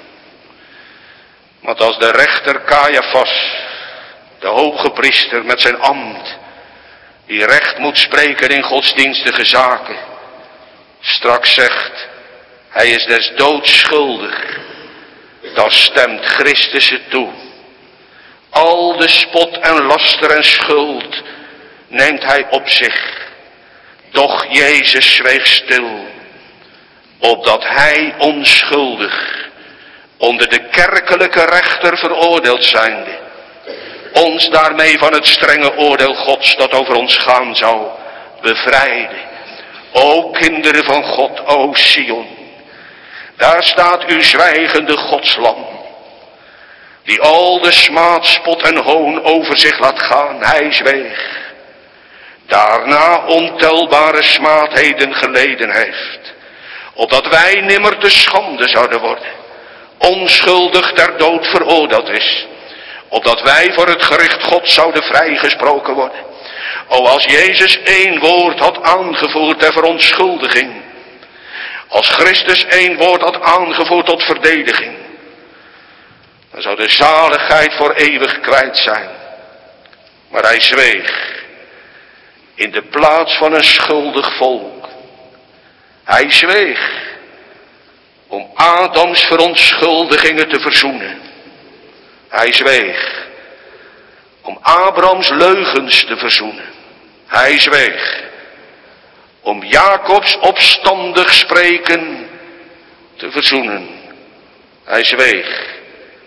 Want als de rechter Caiaphas, de hoge priester met zijn ambt, die recht moet spreken in godsdienstige zaken, straks zegt, hij is des doods schuldig, dan stemt Christus het toe. Al de spot en laster en schuld neemt hij op zich. Doch Jezus zweeg stil, opdat hij onschuldig, onder de kerkelijke rechter veroordeeld zijnde, ons daarmee van het strenge oordeel Gods dat over ons gaan zou, bevrijden. O kinderen van God, o Sion, daar staat uw zwijgende Godslam, die al de smaad, spot en hoon over zich laat gaan. Hij zweeg. Daarna ontelbare smaadheden geleden heeft, opdat wij nimmer te schande zouden worden, onschuldig ter dood veroordeeld is, opdat wij voor het gericht God zouden vrijgesproken worden. O, als Jezus één woord had aangevoerd ter verontschuldiging, als Christus één woord had aangevoerd tot verdediging, dan zou de zaligheid voor eeuwig kwijt zijn. Maar hij zweeg in de plaats van een schuldig volk. Hij zweeg om Adams verontschuldigingen te verzoenen. Hij zweeg om Abrahams leugens te verzoenen. Hij zweeg om Jacobs opstandig spreken te verzoenen. Hij zweeg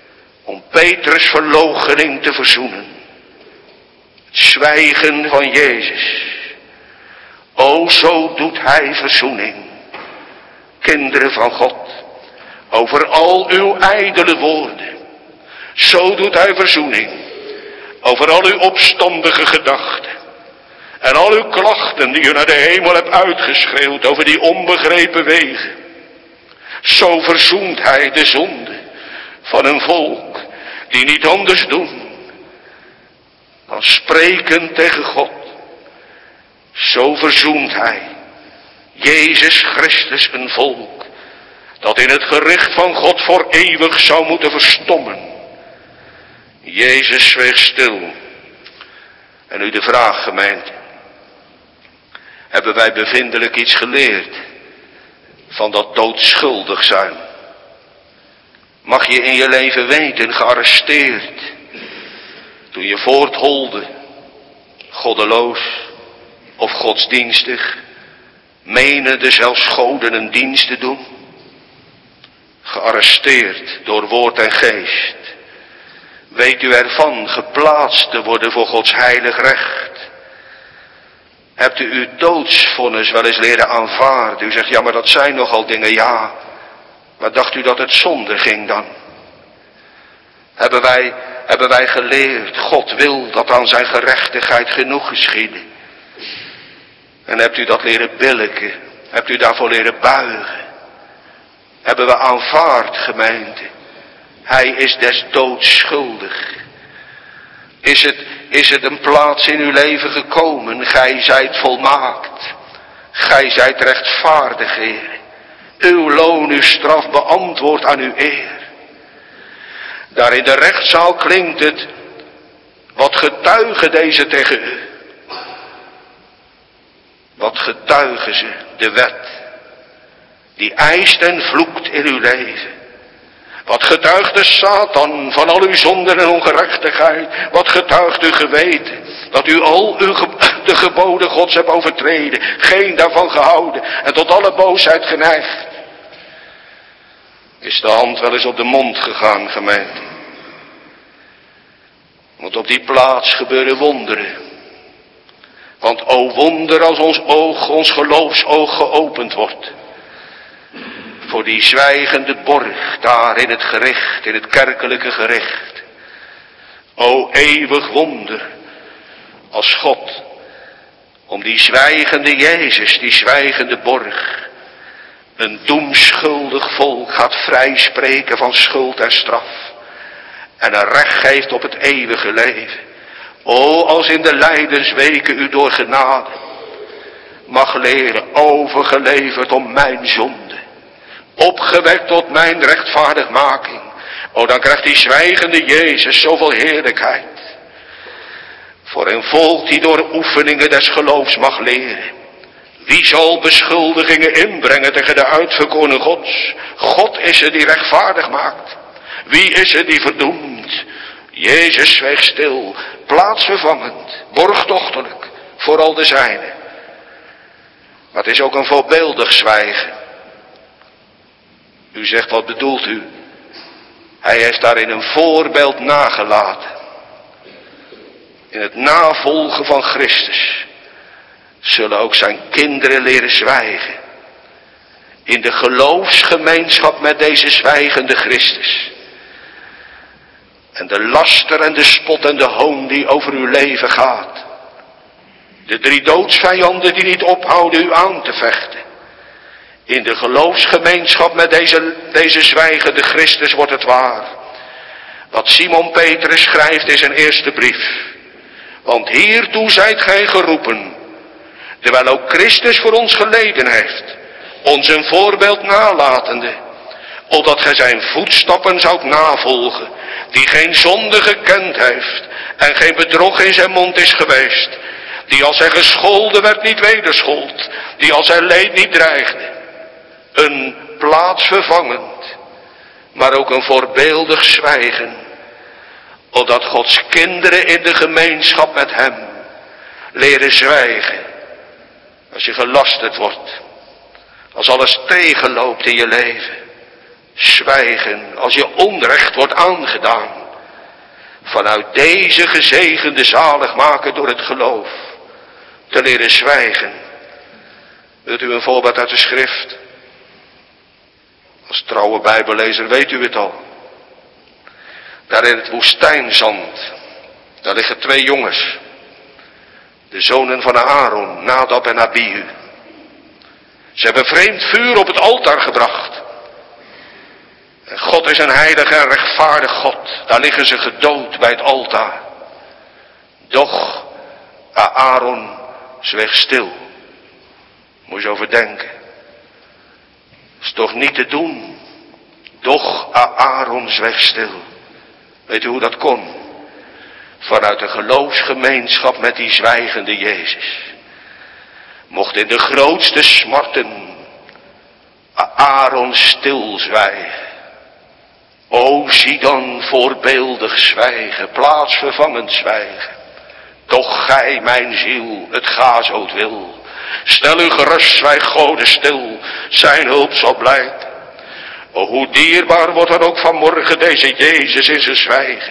om Petrus' verloochening te verzoenen. Het zwijgen van Jezus. O, zo doet hij verzoening. Kinderen van God, over al uw ijdele woorden. Zo doet hij verzoening. Over al uw opstandige gedachten. En al uw klachten die u naar de hemel hebt uitgeschreeuwd over die onbegrepen wegen. Zo verzoent hij de zonde van een volk die niet anders doen dan spreken tegen God. Zo verzoent hij, Jezus Christus, een volk dat in het gericht van God voor eeuwig zou moeten verstommen. Jezus zweeg stil. En nu de vraag, gemeente. Hebben wij bevindelijk iets geleerd van dat doodschuldig zijn? Mag je in je leven weten, gearresteerd, toen je voortholde, goddeloos of godsdienstig, menende zelfs goden een dienst te doen? Gearresteerd door woord en geest. Weet u ervan geplaatst te worden voor Gods heilig recht? Hebt u uw doodsvonnis wel eens leren aanvaarden? U zegt, ja, maar dat zijn nogal dingen, ja. Maar dacht u dat het zonder ging dan? Hebben wij geleerd, God wil dat aan zijn gerechtigheid genoeg geschieden? En hebt u dat leren billijken? Hebt u daarvoor leren buigen? Hebben we aanvaard, gemeente? Hij is des doods schuldig. Is het een plaats in uw leven gekomen? Gij zijt volmaakt. Gij zijt rechtvaardig, Heer. Uw loon, uw straf beantwoord aan uw eer. Daar in de rechtszaal klinkt het, wat getuigen deze tegen u? Wat getuigen ze, de wet, die eist en vloekt in uw leven? Wat getuigt de Satan van al uw zonden en ongerechtigheid? Wat getuigt uw geweten? Dat u al de geboden Gods hebt overtreden, geen daarvan gehouden en tot alle boosheid geneigd. Is de hand wel eens op de mond gegaan, gemeente? Want op die plaats gebeuren wonderen. Want o wonder als ons oog, ons geloofsoog geopend wordt. Voor die zwijgende borg daar in het gericht, in het kerkelijke gericht. O eeuwig wonder, als God om die zwijgende Jezus, die zwijgende borg, een doemschuldig volk gaat vrijspreken van schuld en straf. En een recht geeft op het eeuwige leven. O, als in de lijdensweken u door genade mag leren, overgeleverd om mijn zonde, opgewekt tot mijn rechtvaardigmaking. O, dan krijgt die zwijgende Jezus zoveel heerlijkheid. Voor een volk die door oefeningen des geloofs mag leren. Wie zal beschuldigingen inbrengen tegen de uitverkoren Gods? God is er die rechtvaardig maakt. Wie is er die verdoemt? Jezus zweeg stil, plaatsvervangend, borgdochterlijk, voor al de zijnen. Maar het is ook een voorbeeldig zwijgen. U zegt, wat bedoelt u? Hij heeft daarin een voorbeeld nagelaten. In het navolgen van Christus zullen ook zijn kinderen leren zwijgen. In de geloofsgemeenschap met deze zwijgende Christus. En de laster en de spot en de hoon die over uw leven gaat. De 3 doodsvijanden die niet ophouden u aan te vechten. In de geloofsgemeenschap met deze zwijgende Christus wordt het waar. Wat Simon Petrus schrijft in zijn eerste brief. Want hiertoe zijt gij geroepen, terwijl ook Christus voor ons geleden heeft, ons een voorbeeld nalatende, opdat gij zijn voetstappen zoudt navolgen, die geen zonde gekend heeft en geen bedrog in zijn mond is geweest, die als hij gescholden werd niet wederschold, die als hij leed niet dreigde. Een plaatsvervangend, maar ook een voorbeeldig zwijgen, opdat Gods kinderen in de gemeenschap met hem leren zwijgen. Als je gelasterd wordt, als alles tegenloopt in je leven, zwijgen als je onrecht wordt aangedaan. vanuit deze gezegende zaligmaker door het geloof te leren zwijgen. Wilt u een voorbeeld uit de schrift? Als trouwe bijbellezer weet u het al. Daar in het woestijnzand, daar liggen 2 jongens. De zonen van Aaron, Nadab en Abihu. Ze hebben vreemd vuur op het altaar gebracht. En God is een heilige en rechtvaardig God. Daar liggen ze gedood bij het altaar. Doch Aaron zweeg stil. Moet je over denken. Is toch niet te doen. Doch Aaron zweeg stil. Weet u hoe dat kon? Vanuit de geloofsgemeenschap met die zwijgende Jezus. Mocht in de grootste smarten Aaron stilzwijgen. O, zie dan voorbeeldig zwijgen, plaatsvervangend zwijgen. Doch gij, mijn ziel, het gazoot wil. Stel u gerust, zwijg Gode stil, zijn hulp zal blijken. O, hoe dierbaar wordt dan ook vanmorgen deze Jezus in zijn zwijgen.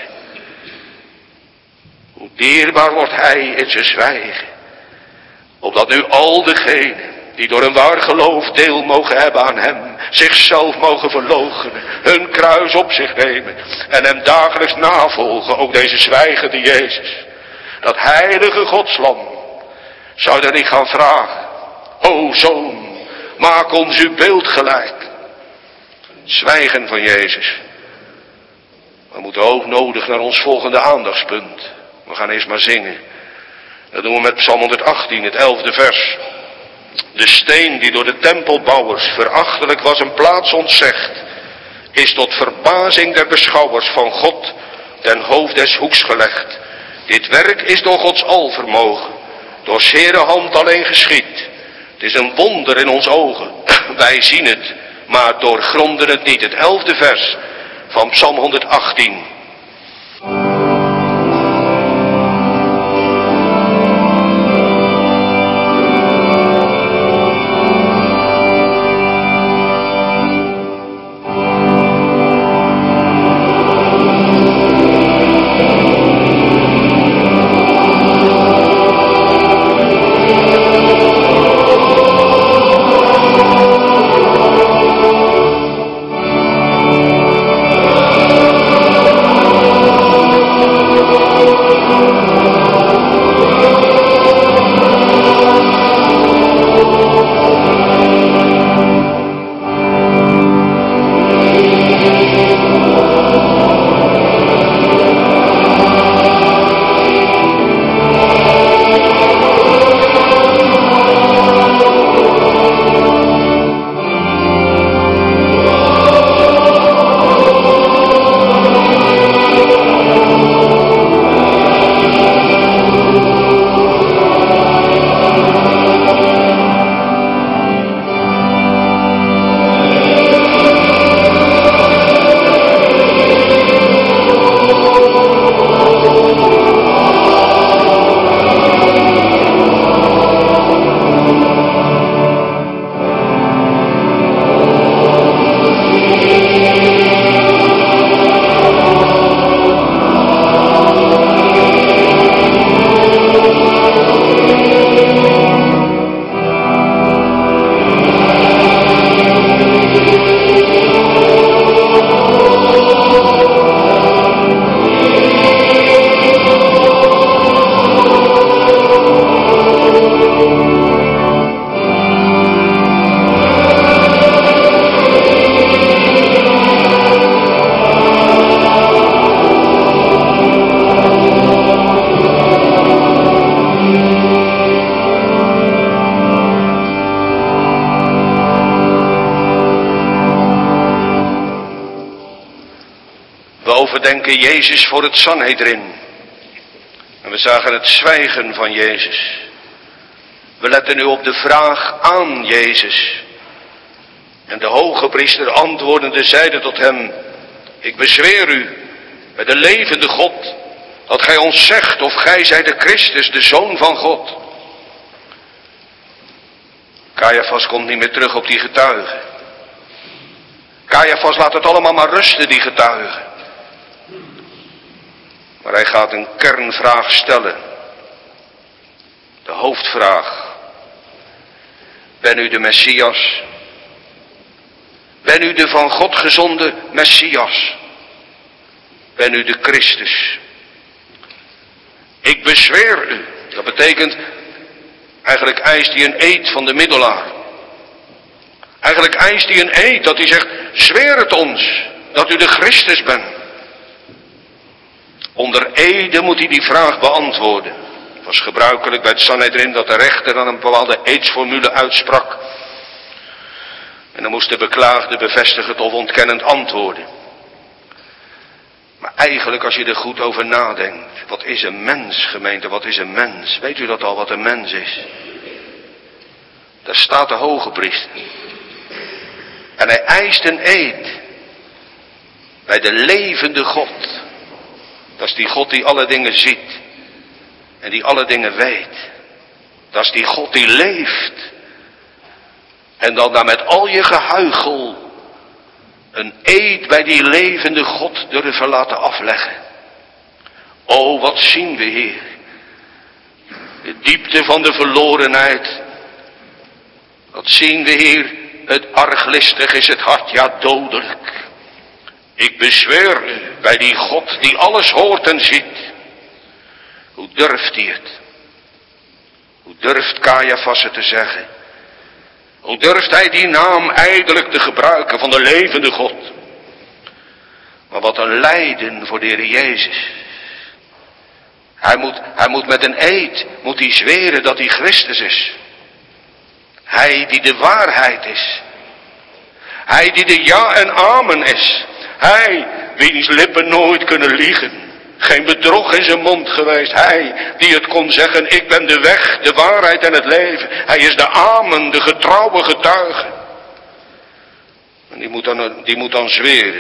Hoe dierbaar wordt hij in zijn zwijgen. Opdat nu al degenen die door een waar geloof deel mogen hebben aan hem, zichzelf mogen verloochenen, hun kruis op zich nemen en hem dagelijks navolgen, ook deze zwijgende Jezus. Dat heilige Godslam zou er niet gaan vragen: o zoon, maak ons uw beeld gelijk. Zwijgen van Jezus. We moeten ook nodig naar ons volgende aandachtspunt. We gaan eerst maar zingen. Dat doen we met Psalm 118, het 11e vers. De steen die door de tempelbouwers verachtelijk was een plaats ontzegd, is tot verbazing der beschouwers van God ten hoofd des hoeks gelegd. Dit werk is door Gods alvermogen, door zere hand alleen geschied. Het is een wonder in ons ogen. Wij zien het, maar doorgronden het niet. Het 11e vers van Psalm 118. overdenken Jezus voor het Sanhedrin. En we zagen het zwijgen van Jezus. We letten nu op de vraag aan Jezus. En de hoge priester antwoordende zeide tot hem: ik bezweer u bij de levende God, dat gij ons zegt of gij zijt de Christus, de Zoon van God. Caiaphas komt niet meer terug op die getuigen. Caiaphas laat het allemaal maar rusten, die getuigen. Maar hij gaat een kernvraag stellen. De hoofdvraag. Ben u de Messias? Ben u de van God gezonde Messias? Ben u de Christus? Ik bezweer u. Dat betekent, eigenlijk eist hij een eed van de middelaar. Eigenlijk eist hij een eed dat hij zegt, zweer het ons dat u de Christus bent. Onder ede moet hij die vraag beantwoorden. Het was gebruikelijk bij het Sanhedrin dat de rechter dan een bepaalde eedsformule uitsprak. En dan moest de beklaagde bevestigend of ontkennend antwoorden. Maar eigenlijk als je er goed over nadenkt, wat is een mens, gemeente, wat is een mens? Weet u dat al, wat een mens is? Daar staat de hoge priester. En hij eist een eed bij de levende God. Dat is die God die alle dingen ziet en die alle dingen weet. Dat is die God die leeft. En dan daar met al je gehuichel een eed bij die levende God durven laten afleggen. O, wat zien we hier. De diepte van de verlorenheid. Wat zien we hier. Het arglistig is het hart, ja dodelijk. Ik bezweer u bij die God die alles hoort en ziet. Hoe durft hij het? Hoe durft Caiaphas het te zeggen? Hoe durft hij die naam ijdelijk te gebruiken van de levende God? Maar wat een lijden voor de Heer Jezus. Hij moet met een eed, moet hij zweren dat hij Christus is. Hij die de waarheid is. Hij die de ja en amen is. Hij wiens lippen nooit kunnen liegen. Geen bedrog in zijn mond geweest. Hij die het kon zeggen, ik ben de weg, de waarheid en het leven. Hij is de amen, de getrouwe getuige. En die moet dan zweren.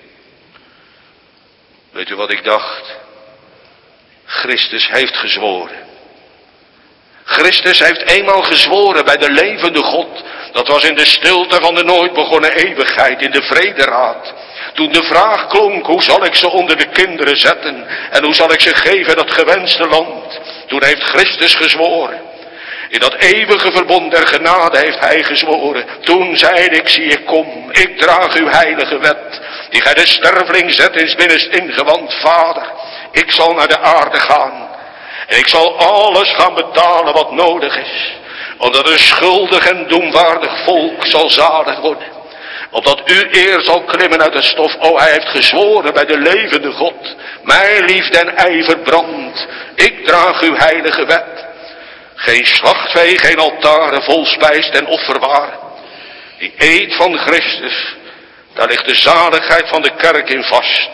Weet u wat ik dacht? Christus heeft gezworen. Christus heeft eenmaal gezworen bij de levende God. Dat was in de stilte van de nooit begonnen eeuwigheid, in de vrederaad. Toen de vraag klonk, hoe zal ik ze onder de kinderen zetten? En hoe zal ik ze geven dat gewenste land? Toen heeft Christus gezworen. In dat eeuwige verbond der genade heeft hij gezworen. Toen zei ik, zie ik kom, ik draag uw heilige wet. Die gij de sterveling zet in binnenst ingewand. Vader, ik zal naar de aarde gaan. En ik zal alles gaan betalen wat nodig is. Omdat een schuldig en doemwaardig volk zal zalig worden. Opdat u eer zal klimmen uit de stof. O, hij heeft gezworen bij de levende God. Mijn liefde en ijver brandt. Ik draag uw heilige wet. Geen slachtvee, geen altaren vol spijs en offerwaren. Die eed van Christus. Daar ligt de zaligheid van de kerk in vast.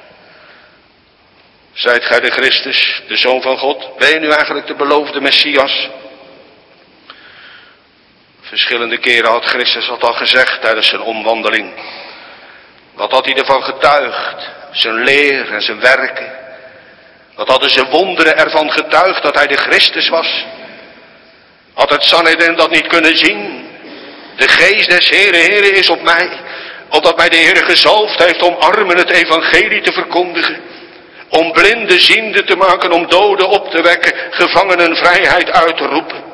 Zijt gij de Christus, de Zoon van God? Ben je nu eigenlijk de beloofde Messias? Verschillende keren had Christus dat al gezegd tijdens zijn omwandeling. Wat had hij ervan getuigd? Zijn leer en zijn werken. Wat hadden zijn wonderen ervan getuigd dat hij de Christus was? Had het Sanhedrin dat niet kunnen zien? De geest des Heere is op mij. Opdat mij de Heere gezalfd heeft om armen het evangelie te verkondigen. Om blinden ziende te maken, om doden op te wekken, gevangenen vrijheid uit te roepen.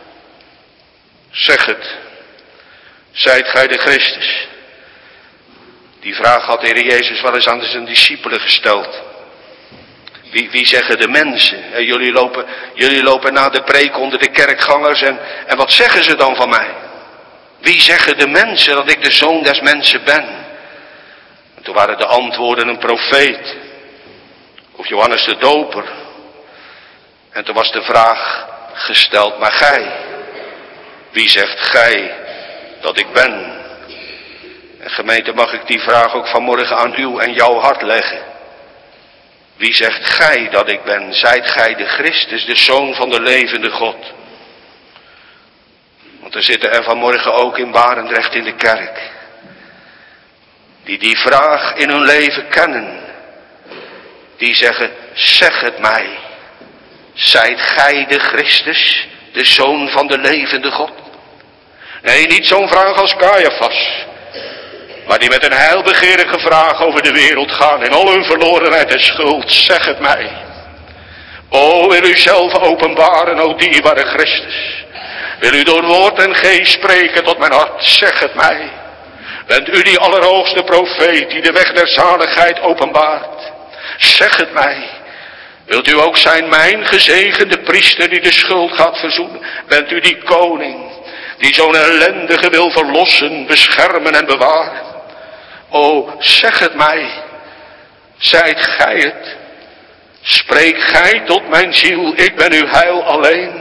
Zeg het, zijt gij de Christus? Die vraag had de Heer Jezus wel eens aan zijn discipelen gesteld. Wie zeggen de mensen? Jullie lopen na de preek onder de kerkgangers en wat zeggen ze dan van mij? Wie zeggen de mensen dat ik de Zoon des mensen ben? En toen waren de antwoorden een profeet. Of Johannes de Doper. En toen was de vraag gesteld, maar gij? Wie zegt gij dat ik ben? En gemeente, mag ik die vraag ook vanmorgen aan uw en jouw hart leggen? Wie zegt gij dat ik ben? Zijt gij de Christus, de Zoon van de levende God? Want er zitten er vanmorgen ook in Barendrecht in de kerk. Die vraag in hun leven kennen. Die zeggen, zeg het mij. Zijt gij de Christus, de Zoon van de levende God? Nee, niet zo'n vraag als Caiaphas. maar die met een heilbegeerige vraag over de wereld gaan in al hun verlorenheid en schuld. Zeg het mij. O, wil u zelf openbaren, o dierbare Christus. Wil u door woord en geest spreken tot mijn hart. Zeg het mij. Bent u die allerhoogste profeet die de weg der zaligheid openbaart. Zeg het mij. Wilt u ook zijn mijn gezegende priester die de schuld gaat verzoenen? Bent u die koning die zo'n ellendige wil verlossen, beschermen en bewaren? O, zeg het mij. Zijt gij het? Spreek gij tot mijn ziel, ik ben uw heil alleen.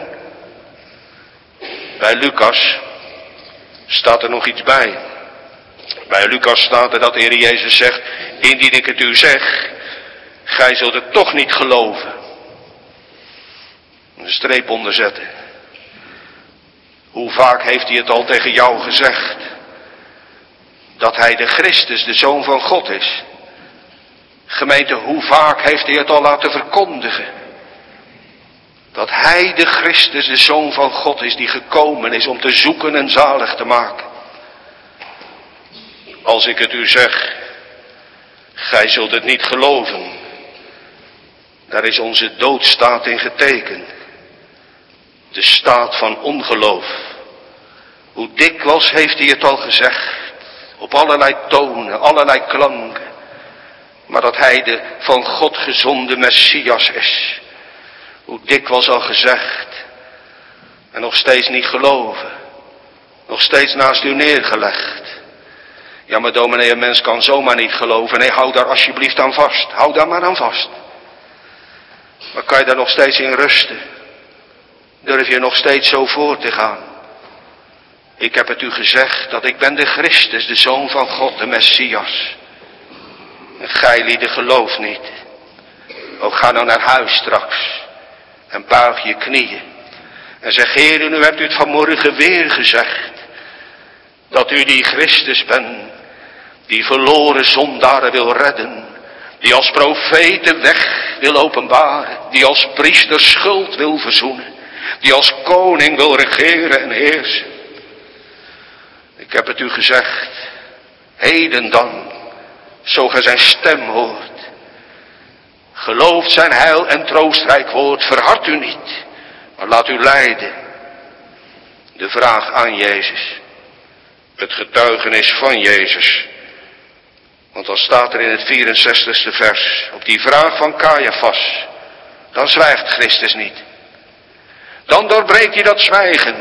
Bij Lucas staat er nog iets bij. Bij Lucas staat er dat de Heer Jezus zegt, indien ik het u zeg, gij zult het toch niet geloven. Een streep onderzetten. Hoe vaak heeft hij het al tegen jou gezegd? Dat hij de Christus, de Zoon van God is. Gemeente, hoe vaak heeft hij het al laten verkondigen? Dat hij de Christus, de Zoon van God is, die gekomen is om te zoeken en zalig te maken. Als ik het u zeg, gij zult het niet geloven. Daar is onze doodstaat in getekend. De staat van ongeloof. Hoe dikwijls heeft hij het al gezegd. Op allerlei tonen, allerlei klanken. Maar dat hij de van God gezonde Messias is. Hoe dikwijls al gezegd. En nog steeds niet geloven. Nog steeds naast u neergelegd. Ja, maar dominee, een mens kan zomaar niet geloven. Nee, hou daar alsjeblieft aan vast. Hou daar maar aan vast. Maar kan je daar nog steeds in rusten? Durf je nog steeds zo voor te gaan? Ik heb het u gezegd dat ik ben de Christus, de Zoon van God, de Messias. En gij lieden gelooft niet. O, ga nou naar huis straks. En buig je knieën. En zeg, Heer, nu hebt u het vanmorgen weer gezegd. Dat u die Christus bent. Die verloren zondaren wil redden. Die als profeet de weg wil openbaren. Die als priester schuld wil verzoenen. Die als koning wil regeren en heersen. Ik heb het u gezegd. Heden dan. Zo gij zijn stem hoort. Gelooft zijn heil en troostrijk woord. Verhard u niet. Maar laat u leiden. De vraag aan Jezus. Het getuigenis van Jezus. Want dan staat er in het 64ste vers. Op die vraag van Caiaphas. Dan zwijgt Christus niet. Dan doorbreekt hij dat zwijgen.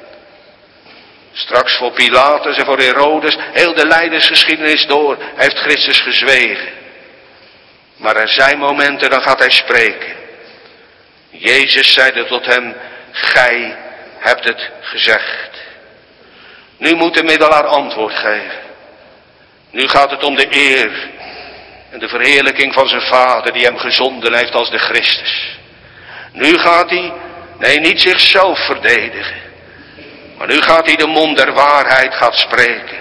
Straks voor Pilatus en voor Herodes. Heel de lijdensgeschiedenis door. Heeft Christus gezwegen. Maar er zijn momenten, dan gaat hij spreken. Jezus zeide tot hem. Gij hebt het gezegd. Nu moet de middelaar antwoord geven. Nu gaat het om de eer en de verheerlijking van zijn vader die hem gezonden heeft als de Christus. Nu gaat hij, nee, niet zichzelf verdedigen. Maar nu gaat hij de mond der waarheid gaat spreken.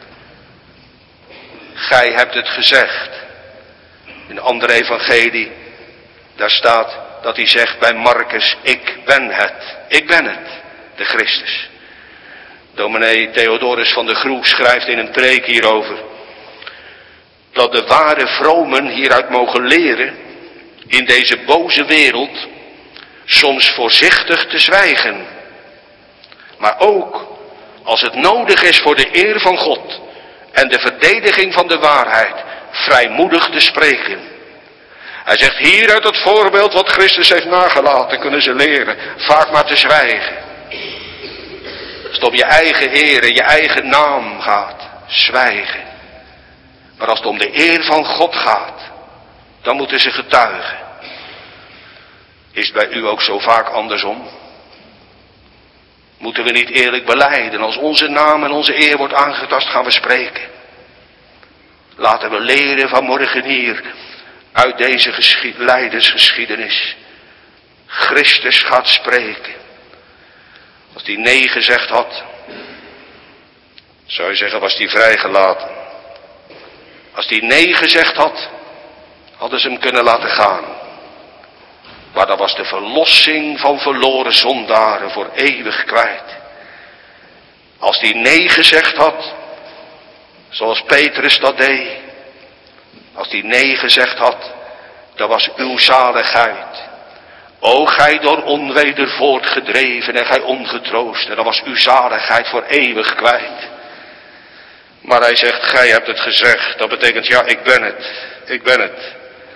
Gij hebt het gezegd. In een andere evangelie, daar staat dat hij zegt bij Marcus, ik ben het. Ik ben het, de Christus. Dominee Theodorus van de Groef schrijft in een preek hierover. Dat de ware vromen hieruit mogen leren. In deze boze wereld. Soms voorzichtig te zwijgen. Maar ook als het nodig is voor de eer van God. En de verdediging van de waarheid. Vrijmoedig te spreken. Hij zegt hier uit het voorbeeld wat Christus heeft nagelaten. Kunnen ze leren. Vaak maar te zwijgen. Als het om je eigen eer en je eigen naam gaat, zwijgen. Maar als het om de eer van God gaat, dan moeten ze getuigen. Is het bij u ook zo vaak andersom? Moeten we niet eerlijk belijden, als onze naam en onze eer wordt aangetast, gaan we spreken. Laten we leren vanmorgen hier, uit deze lijdensgeschiedenis. Christus gaat spreken. Als hij nee gezegd had, zou je zeggen, was hij vrijgelaten. Als hij nee gezegd had, hadden ze hem kunnen laten gaan. Maar dat was de verlossing van verloren zondaren voor eeuwig kwijt. Als hij nee gezegd had, Zoals Petrus dat deed. Als hij nee gezegd had, dat was uw zaligheid. O gij door onweder voortgedreven en gij ongetroost. En dat was uw zaligheid voor eeuwig kwijt. Maar hij zegt, gij hebt het gezegd. Dat betekent, ja, ik ben het. Ik ben het.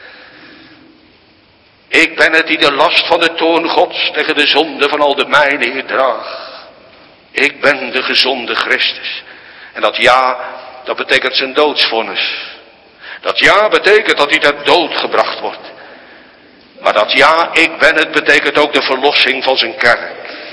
Ik ben het die de last van de toorn Gods tegen de zonde van al de mijnen hier draagt. Ik ben de gezonde Christus. En dat ja, dat betekent zijn doodsvonnis. Dat ja betekent dat hij ter dood gebracht wordt. Maar dat ja, ik ben het, betekent ook de verlossing van zijn kerk.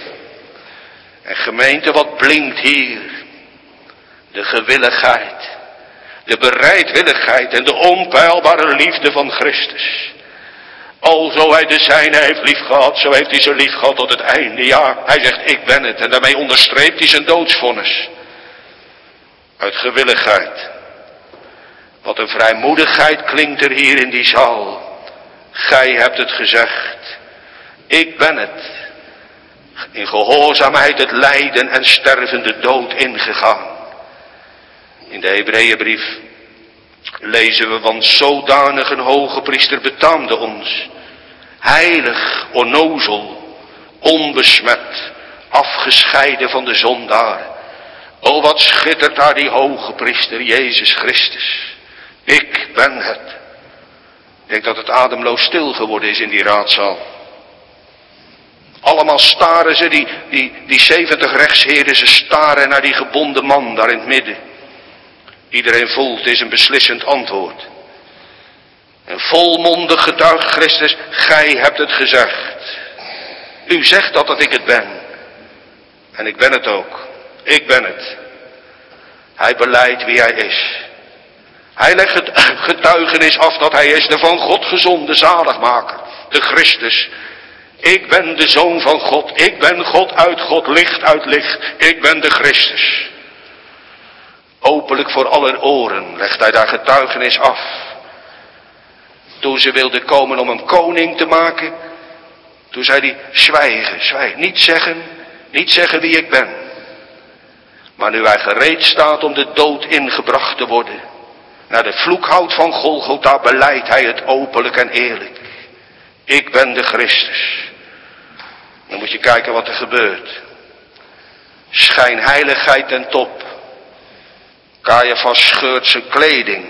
En gemeente, wat blinkt hier? De gewilligheid, de bereidwilligheid en de onpeilbare liefde van Christus. Alzo hij de zijne heeft lief gehad, zo heeft hij ze lief gehad tot het einde. Ja, hij zegt, ik ben het. En daarmee onderstreept hij zijn doodsvonnis. Uit gewilligheid. Wat een vrijmoedigheid klinkt er hier in die zaal. Gij hebt het gezegd. Ik ben het. In gehoorzaamheid het lijden en sterven de dood ingegaan. In de Hebreeënbrief lezen we, want zodanig een hoge priester betaamde ons. Heilig, onnozel, onbesmet, afgescheiden van de zondaar. O wat schittert daar die hoge priester, Jezus Christus. Ik ben het. Ik denk dat het ademloos stil geworden is in die raadzaal. Allemaal staren ze, die 70 rechtsheren, ze staren naar die gebonden man daar in het midden. Iedereen voelt, het is een beslissend antwoord. En volmondig getuigt Christus, gij hebt het gezegd. U zegt dat ik het ben. En ik ben het ook. Ik ben het. Hij belijdt wie hij is. Hij legt het getuigenis af dat hij is de van God gezonde zaligmaker. De Christus. Ik ben de Zoon van God. Ik ben God uit God, licht uit licht. Ik ben de Christus. Openlijk voor aller oren legt hij daar getuigenis af. Toen ze wilden komen om hem koning te maken, toen zei hij, zwijgen, zwijgen. Niet zeggen wie ik ben. Maar nu hij gereed staat om de dood ingebracht te worden, naar de vloekhout van Golgotha beleidt hij het openlijk en eerlijk. Ik ben de Christus. Dan moet je kijken wat er gebeurt. Schijnheiligheid ten top. Caiaphas scheurt zijn kleding.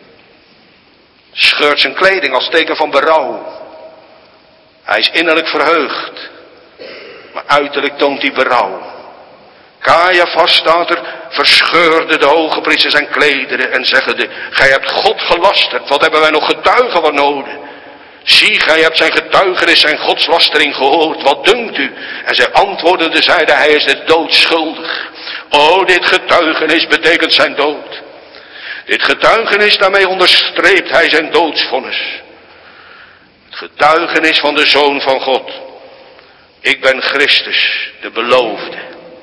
Scheurt zijn kleding als teken van berouw. Hij is innerlijk verheugd. Maar uiterlijk toont hij berouw. Caiaphas staat er, verscheurde de hoge priester zijn klederen en zeggende, gij hebt God gelasterd, wat hebben wij nog getuigen van nodig? Zie, gij hebt zijn getuigenis, zijn godslastering gehoord, wat dunkt u? En zij antwoordden, zeiden, hij is de dood schuldig. O, dit getuigenis betekent zijn dood. Dit getuigenis, daarmee onderstreept hij zijn doodsvonnis. Het getuigenis van de Zoon van God. Ik ben Christus, de beloofde.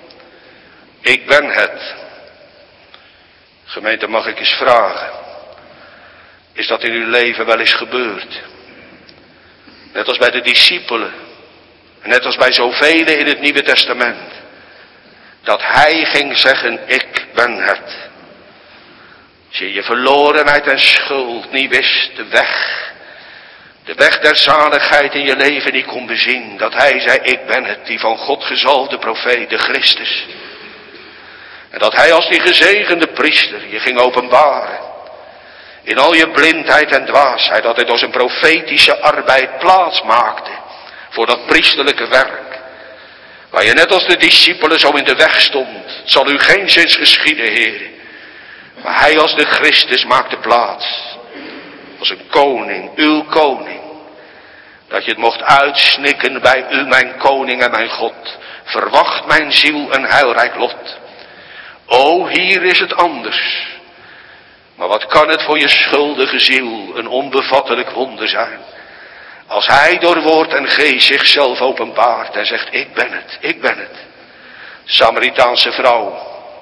Ik ben het. Gemeente, mag ik eens vragen. Is dat in uw leven wel eens gebeurd? Net als bij de discipelen. Net als bij zoveel in het Nieuwe Testament. Dat hij ging zeggen, ik ben het. Als je je verlorenheid en schuld niet wist, de weg der zaligheid in je leven niet kon bezien. Dat hij zei, ik ben het, die van God gezalfde profeet, de Christus. En dat hij als die gezegende priester je ging openbaren. In al je blindheid en dwaasheid, dat hij door zijn profetische arbeid plaats maakte voor dat priesterlijke werk. Waar je net als de discipelen zo in de weg stond. Het zal u geen zins geschieden, heren. Maar hij als de Christus maakte plaats. Als een koning, uw koning. Dat je het mocht uitsnikken bij u, mijn koning en mijn God. Verwacht mijn ziel een heilrijk lot. O, hier is het anders. Maar wat kan het voor je schuldige ziel een onbevattelijk wonder zijn. Als hij door woord en geest zichzelf openbaart en zegt, ik ben het, ik ben het. Samaritaanse vrouw,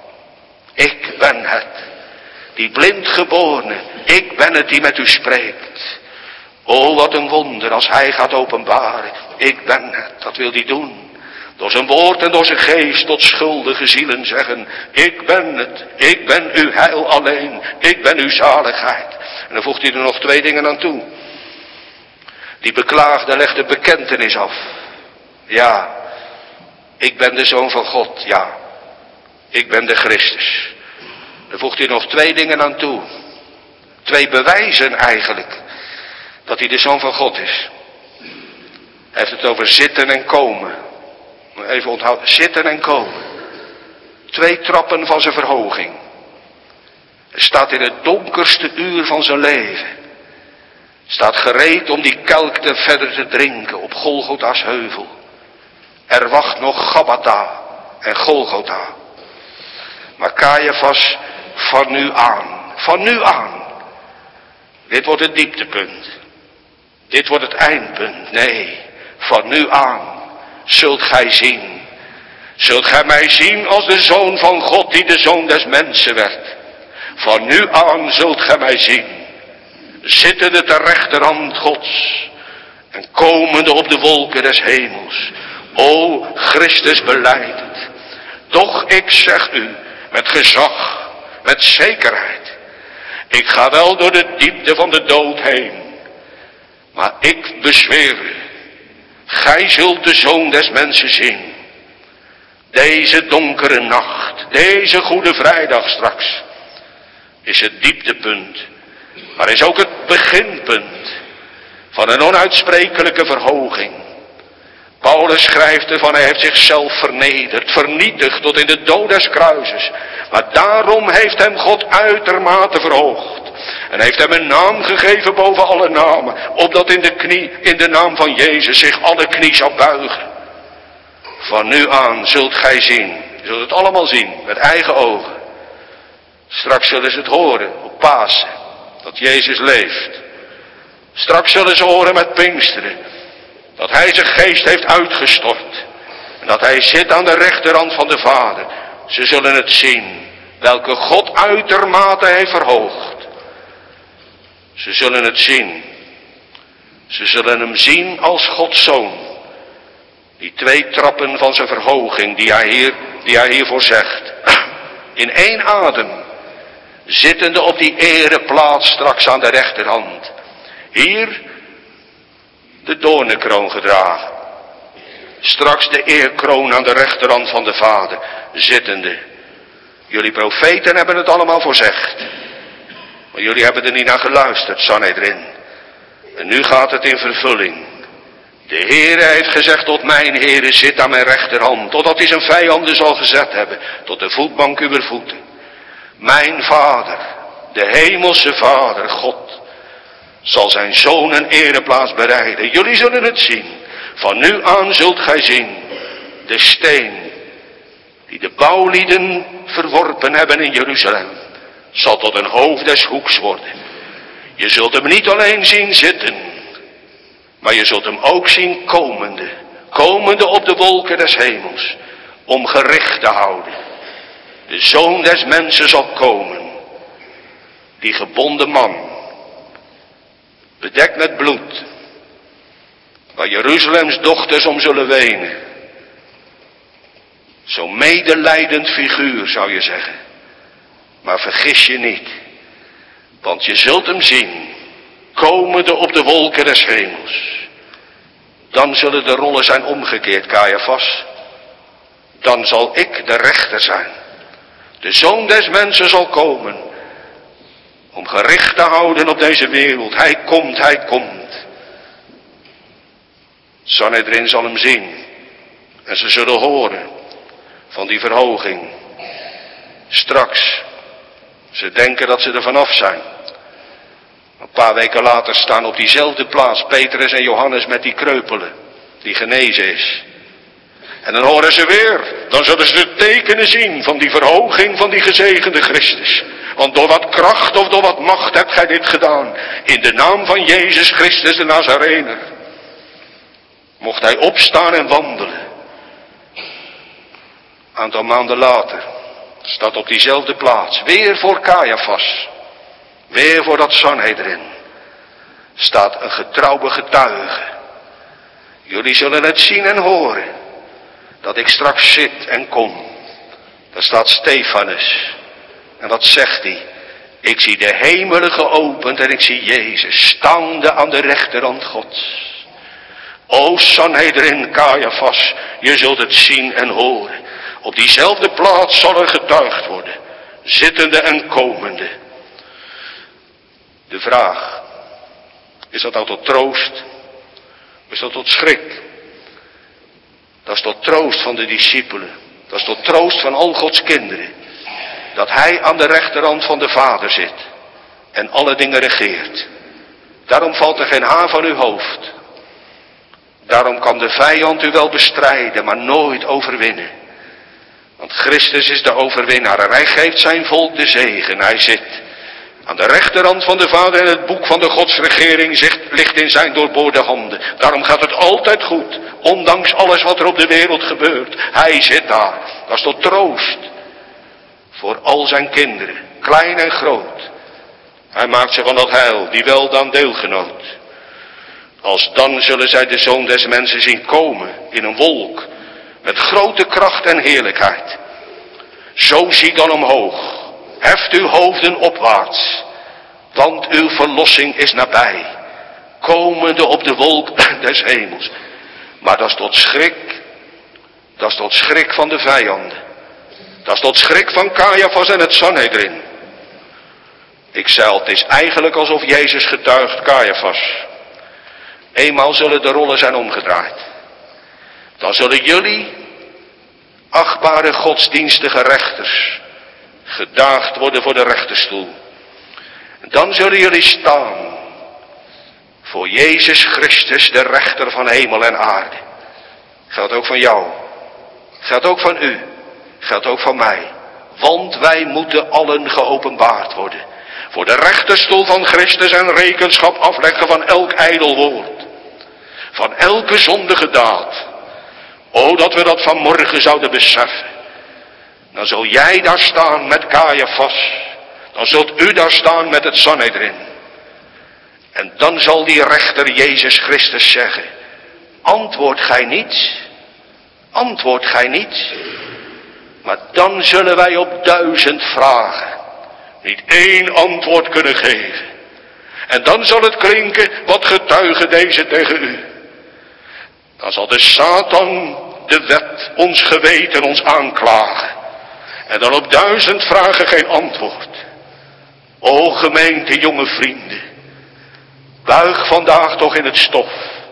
ik ben het. Die blindgeborene, ik ben het die met u spreekt. O, wat een wonder als hij gaat openbaren. Ik ben het, dat wil hij doen. Door zijn woord en door zijn geest tot schuldige zielen zeggen, ik ben het, ik ben uw heil alleen, ik ben uw zaligheid. En dan voegt hij er nog 2 dingen aan toe. Die beklaagde legt de bekentenis af. Ja, ik ben de Zoon van God, ja. Ik ben de Christus. Dan voegt hij nog 2 dingen aan toe. 2 bewijzen eigenlijk dat hij de Zoon van God is. Hij heeft het over zitten en komen. Even onthouden, zitten en komen. 2 trappen van zijn verhoging. Hij staat in het donkerste uur van zijn leven. Staat gereed om die kelk te verder te drinken op Golgotha's heuvel. Er wacht nog Gabbatha en Golgotha. Maar Caiaphas, van nu aan. Dit wordt het dieptepunt. Dit wordt het eindpunt. Nee, van nu aan zult gij zien. Zult gij mij zien als de Zoon van God die de Zoon des mensen werd. Van nu aan zult gij mij zien. Zittende ter rechterhand Gods. En komende op de wolken des hemels. O Christus belijdt het. Doch ik zeg u met gezag, met zekerheid. Ik ga wel door de diepte van de dood heen. Maar ik bezweer u. Gij zult de Zoon des mensen zien. Deze donkere nacht, deze Goede Vrijdag straks, is het dieptepunt. Maar is ook het beginpunt van een onuitsprekelijke verhoging. Paulus schrijft ervan, hij heeft zichzelf vernederd, vernietigd tot in de dood des kruises. Maar daarom heeft hem God uitermate verhoogd. En heeft hem een naam gegeven boven alle namen. Opdat in de naam van Jezus zich alle knie zou buigen. Van nu aan zult gij zien. Je zult het allemaal zien met eigen ogen. Straks zullen ze het horen op Pasen. Dat Jezus leeft. Straks zullen ze horen met Pinksteren. Dat hij zijn geest heeft uitgestort. En dat hij zit aan de rechterhand van de Vader. Ze zullen het zien. Welke God uitermate heeft verhoogd. Ze zullen het zien. Ze zullen hem zien als Gods Zoon. Die 2 trappen van zijn verhoging die hij hiervoor zegt. In 1 adem. Zittende op die ereplaats straks aan de rechterhand. Hier de doornenkroon gedragen. Straks de eerkroon aan de rechterhand van de Vader. Zittende. Jullie profeten hebben het allemaal voorzegd. Maar jullie hebben er niet naar geluisterd, Sanhedrin. En nu gaat het in vervulling. De Heere heeft gezegd tot mijn Heere, zit aan mijn rechterhand. Totdat hij zijn vijanden zal gezet hebben. Tot de voetbank uw voeten. Mijn Vader, de hemelse Vader, God, zal zijn Zoon een ereplaats bereiden. Jullie zullen het zien. Van nu aan zult gij zien. De steen die de bouwlieden verworpen hebben in Jeruzalem, zal tot een hoofd des hoeks worden. Je zult hem niet alleen zien zitten, maar je zult hem ook zien komende op de wolken des hemels, om gericht te houden. De Zoon des mensen zal komen, die gebonden man, bedekt met bloed, waar Jeruzalems dochters om zullen wenen. Zo'n medelijdend figuur zou je zeggen. Maar vergis je niet, want je zult hem zien, komende op de wolken des hemels. Dan zullen de rollen zijn omgekeerd, Caiaphas. Dan zal ik de rechter zijn. De Zoon des mensen zal komen, om gericht te houden op deze wereld. Hij komt. Sanhedrin zal hem zien, en ze zullen horen van die verhoging. Straks, ze denken dat ze er vanaf zijn. Een paar weken later staan op diezelfde plaats Petrus en Johannes met die kreupele, die genezen is. En dan horen ze weer, dan zullen ze de tekenen zien van die verhoging van die gezegende Christus. Want door wat kracht of door wat macht hebt gij dit gedaan. In de naam van Jezus Christus de Nazarener. Mocht hij opstaan en wandelen. Aantal maanden later staat op diezelfde plaats, weer voor Caiaphas, weer voor dat Sanhedrin, staat een getrouwe getuige. Jullie zullen het zien en horen, dat ik straks zit en kom. Daar staat Stefanus. En wat zegt hij? Ik zie de hemelen geopend en ik zie Jezus staande aan de rechterhand Gods. O Sanhedrin, Caiaphas, je zult het zien en horen. Op diezelfde plaats zal er getuigd worden, zittende en komende. De vraag, is dat nou tot troost? Is dat tot schrik? Dat is tot troost van de discipelen. Dat is tot troost van al Gods kinderen. Dat hij aan de rechterhand van de Vader zit en alle dingen regeert. Daarom valt er geen haar van uw hoofd. Daarom kan de vijand u wel bestrijden, maar nooit overwinnen. Want Christus is de overwinnaar en hij geeft zijn volk de zegen. Hij zit aan de rechterhand van de Vader en het boek van de godsregering ligt in zijn doorboorde handen. Daarom gaat het altijd goed, ondanks alles wat er op de wereld gebeurt. Hij zit daar. Dat is tot troost voor al zijn kinderen, klein en groot. Hij maakt ze van dat heil, die wel dan deelgenoot. Als dan zullen zij de Zoon des Mensen zien komen in een wolk, met grote kracht en heerlijkheid. Zo zie dan omhoog, heft uw hoofden opwaarts, want uw verlossing is nabij, komende op de wolk des hemels. Maar dat is tot schrik van de vijanden. Dat is tot schrik van Caiaphas en het Sanhedrin. Ik zei, het is eigenlijk alsof Jezus getuigt, Caiaphas. Eenmaal zullen de rollen zijn omgedraaid. Dan zullen jullie, achtbare godsdienstige rechters, gedaagd worden voor de rechterstoel. Dan zullen jullie staan voor Jezus Christus, de rechter van hemel en aarde. Geldt ook van jou. Geldt ook van u. Geldt ook van mij. Want wij moeten allen geopenbaard worden. Voor de rechterstoel van Christus en rekenschap afleggen van elk ijdel woord. Van elke zondige daad. O, dat we dat vanmorgen zouden beseffen. Dan zul jij daar staan met Caiaphas. Dan zult u daar staan met het Sanhedrin. En dan zal die rechter Jezus Christus zeggen. Antwoord gij niet? Antwoord gij niet? Maar dan zullen wij op 1000 vragen niet één antwoord kunnen geven. En dan zal het klinken, wat getuigen deze tegen u? Dan zal de Satan, de wet, ons geweten, ons aanklagen. En dan op 1000 vragen geen antwoord. O gemeente, jonge vrienden. Buig vandaag toch in het stof.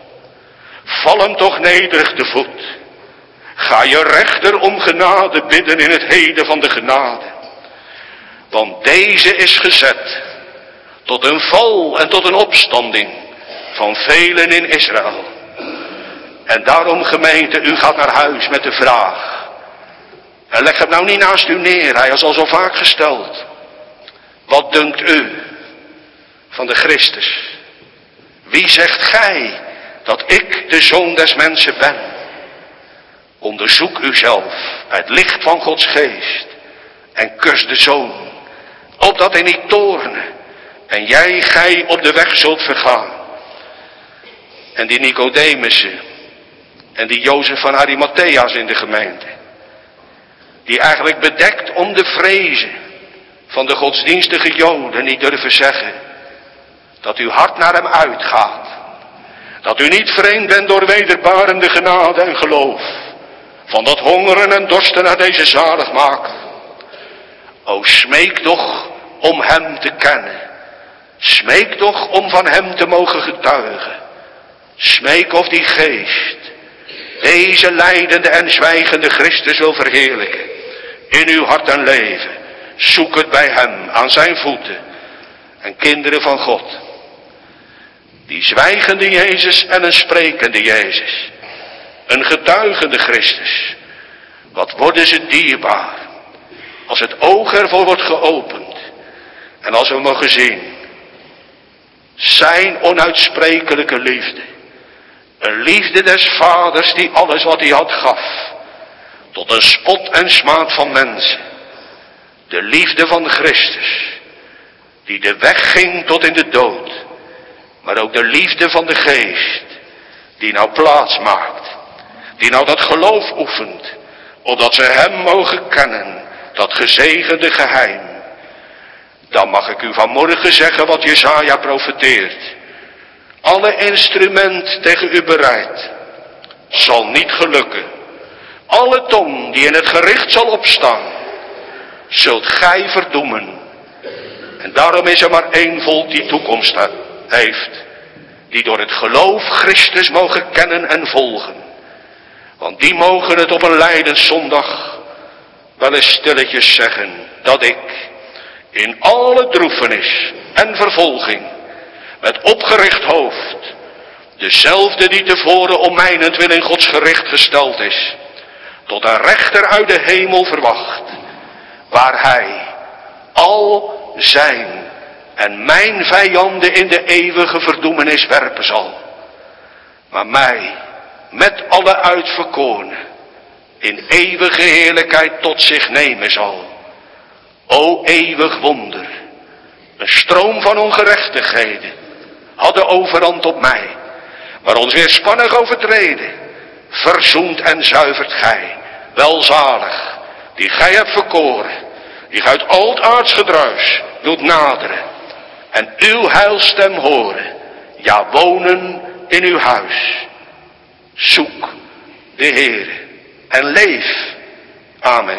Val hem toch nederig de voet. Ga je rechter om genade bidden in het heden van de genade. Want deze is gezet tot een val en tot een opstanding van velen in Israël. En daarom gemeente, u gaat naar huis met de vraag. En leg het nou niet naast u neer, hij is al zo vaak gesteld. Wat dunkt u van de Christus? Wie zegt gij dat ik de Zoon des Mensen ben? Onderzoek uzelf bij het licht van Gods geest en kus de Zoon, opdat hij niet toorne en gij op de weg zult vergaan. En die Nicodemussen en die Jozef van Arimathea's in de gemeente, die eigenlijk bedekt om de vrezen van de godsdienstige Joden niet durven zeggen dat uw hart naar hem uitgaat, dat u niet vreemd bent door wederbarende genade en geloof, van dat hongeren en dorsten naar deze zaligmaker. O, smeek toch om hem te kennen. Smeek toch om van hem te mogen getuigen. Smeek of die geest deze lijdende en zwijgende Christus wil verheerlijken in uw hart en leven. Zoek het bij hem aan zijn voeten. En kinderen van God, die zwijgende Jezus en een sprekende Jezus, een getuigende Christus, wat worden ze dierbaar als het oog ervoor wordt geopend en als we mogen zien zijn onuitsprekelijke liefde, een liefde des vaders die alles wat hij had gaf, tot een spot en smaad van mensen, de liefde van Christus, die de weg ging tot in de dood, maar ook de liefde van de geest, die nou plaats maakt, die nou dat geloof oefent, opdat ze hem mogen kennen, dat gezegende geheim. Dan mag ik u vanmorgen zeggen wat Jesaja profeteert. Alle instrument tegen u bereid, zal niet gelukken. Alle tong die in het gericht zal opstaan, zult gij verdoemen. En daarom is er maar één volk die toekomst heeft, die door het geloof Christus mogen kennen en volgen. Want die mogen het op een lijdenszondag wel eens stilletjes zeggen, dat ik in alle droefenis en vervolging, met opgericht hoofd, dezelfde die tevoren om mijnentwil in Gods gericht gesteld is, tot een rechter uit de hemel verwacht, waar hij al zijn en mijn vijanden in de eeuwige verdoemenis werpen zal, maar mij met alle uitverkorenen in eeuwige heerlijkheid tot zich nemen zal. O eeuwig wonder, een stroom van ongerechtigheden had de overhand op mij, maar ons weerspannig overtreden, verzoent en zuivert gij, welzalig, die gij hebt verkoren, die gij uit al het aards gedruis doet naderen, en uw heilstem horen, ja wonen in uw huis. Zoek de Heere en leef. Amen.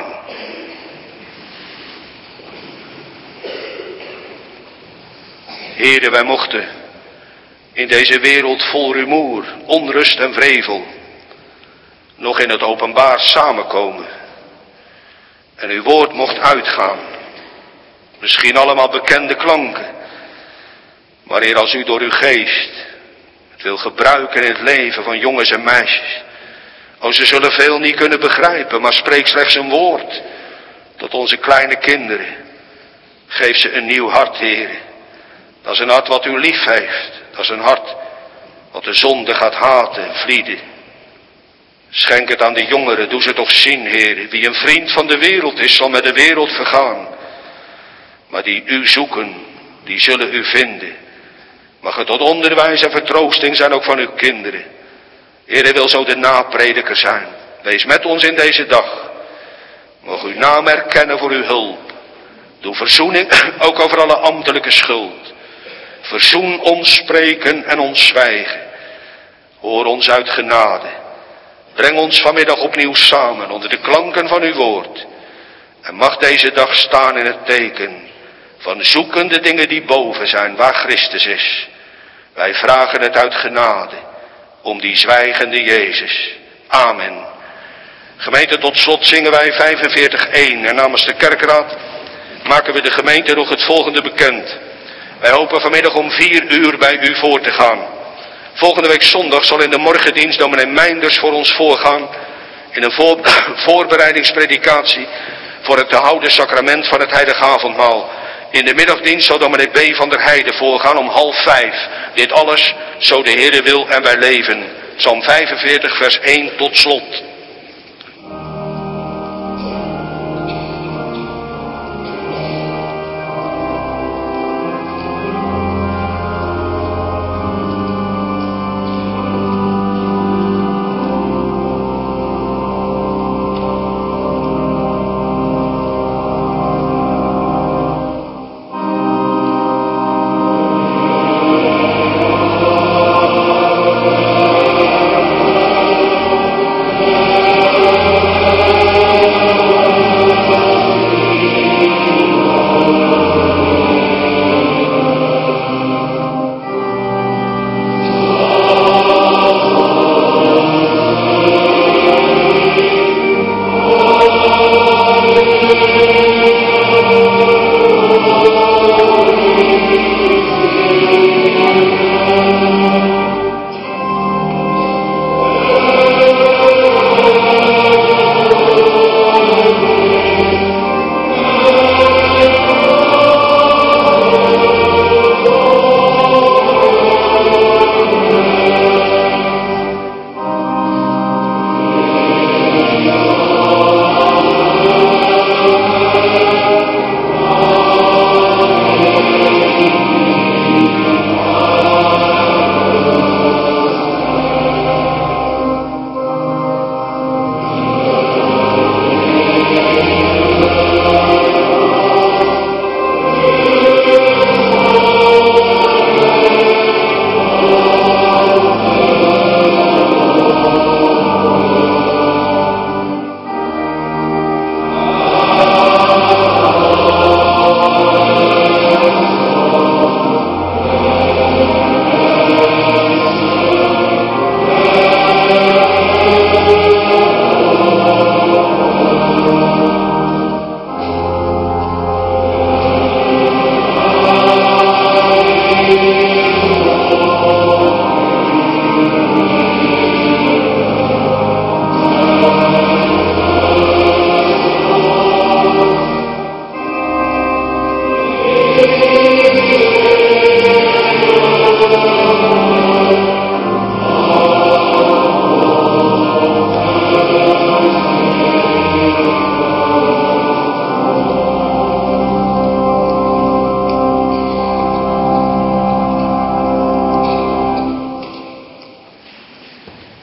Heere, wij mochten in deze wereld vol rumoer, onrust en vrevel nog in het openbaar samenkomen. En uw woord mocht uitgaan. Misschien allemaal bekende klanken. Maar Heer, als u door uw geest het wil gebruiken in het leven van jongens en meisjes. O, ze zullen veel niet kunnen begrijpen, maar spreek slechts een woord tot onze kleine kinderen. Geef ze een nieuw hart, Heer. Dat is een hart wat u lief heeft. Dat is een hart wat de zonde gaat haten en vlieden. Schenk het aan de jongeren, doe ze toch zien, Heer. Wie een vriend van de wereld is, zal met de wereld vergaan. Maar die u zoeken, die zullen u vinden. Mag het tot onderwijs en vertroosting zijn ook van uw kinderen. Heer, wil zo de naprediker zijn. Wees met ons in deze dag. Mag uw naam erkennen voor uw hulp. Doe verzoening ook over alle ambtelijke schuld. Verzoen ons spreken en ons zwijgen. Hoor ons uit genade. Breng ons vanmiddag opnieuw samen onder de klanken van uw woord. En mag deze dag staan in het teken van zoeken de dingen die boven zijn, waar Christus is. Wij vragen het uit genade om die zwijgende Jezus. Amen. Gemeente, tot slot zingen wij 45:1 en namens de kerkraad maken we de gemeente nog het volgende bekend. Wij hopen vanmiddag om 4 uur bij u voor te gaan. Volgende week zondag zal in de morgendienst dominee Meinders voor ons voorgaan in een voorbereidingspredikatie voor het te houden sacrament van het heilige avondmaal. In de middagdienst zal dominee B. van der Heijden voorgaan om 4:30. Dit alles, zo de Heere wil en wij leven. Psalm 45 vers 1 tot slot.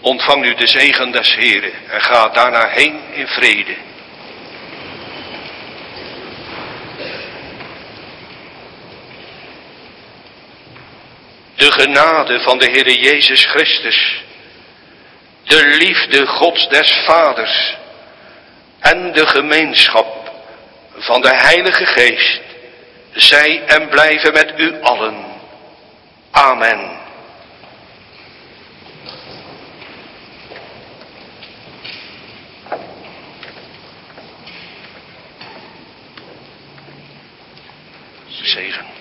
Ontvang nu de zegen des Heren en ga daarna heen in vrede. De genade van de Heere Jezus Christus, de liefde Gods des Vaders en de gemeenschap van de Heilige Geest, zij en blijven met u allen. Amen. Zegen.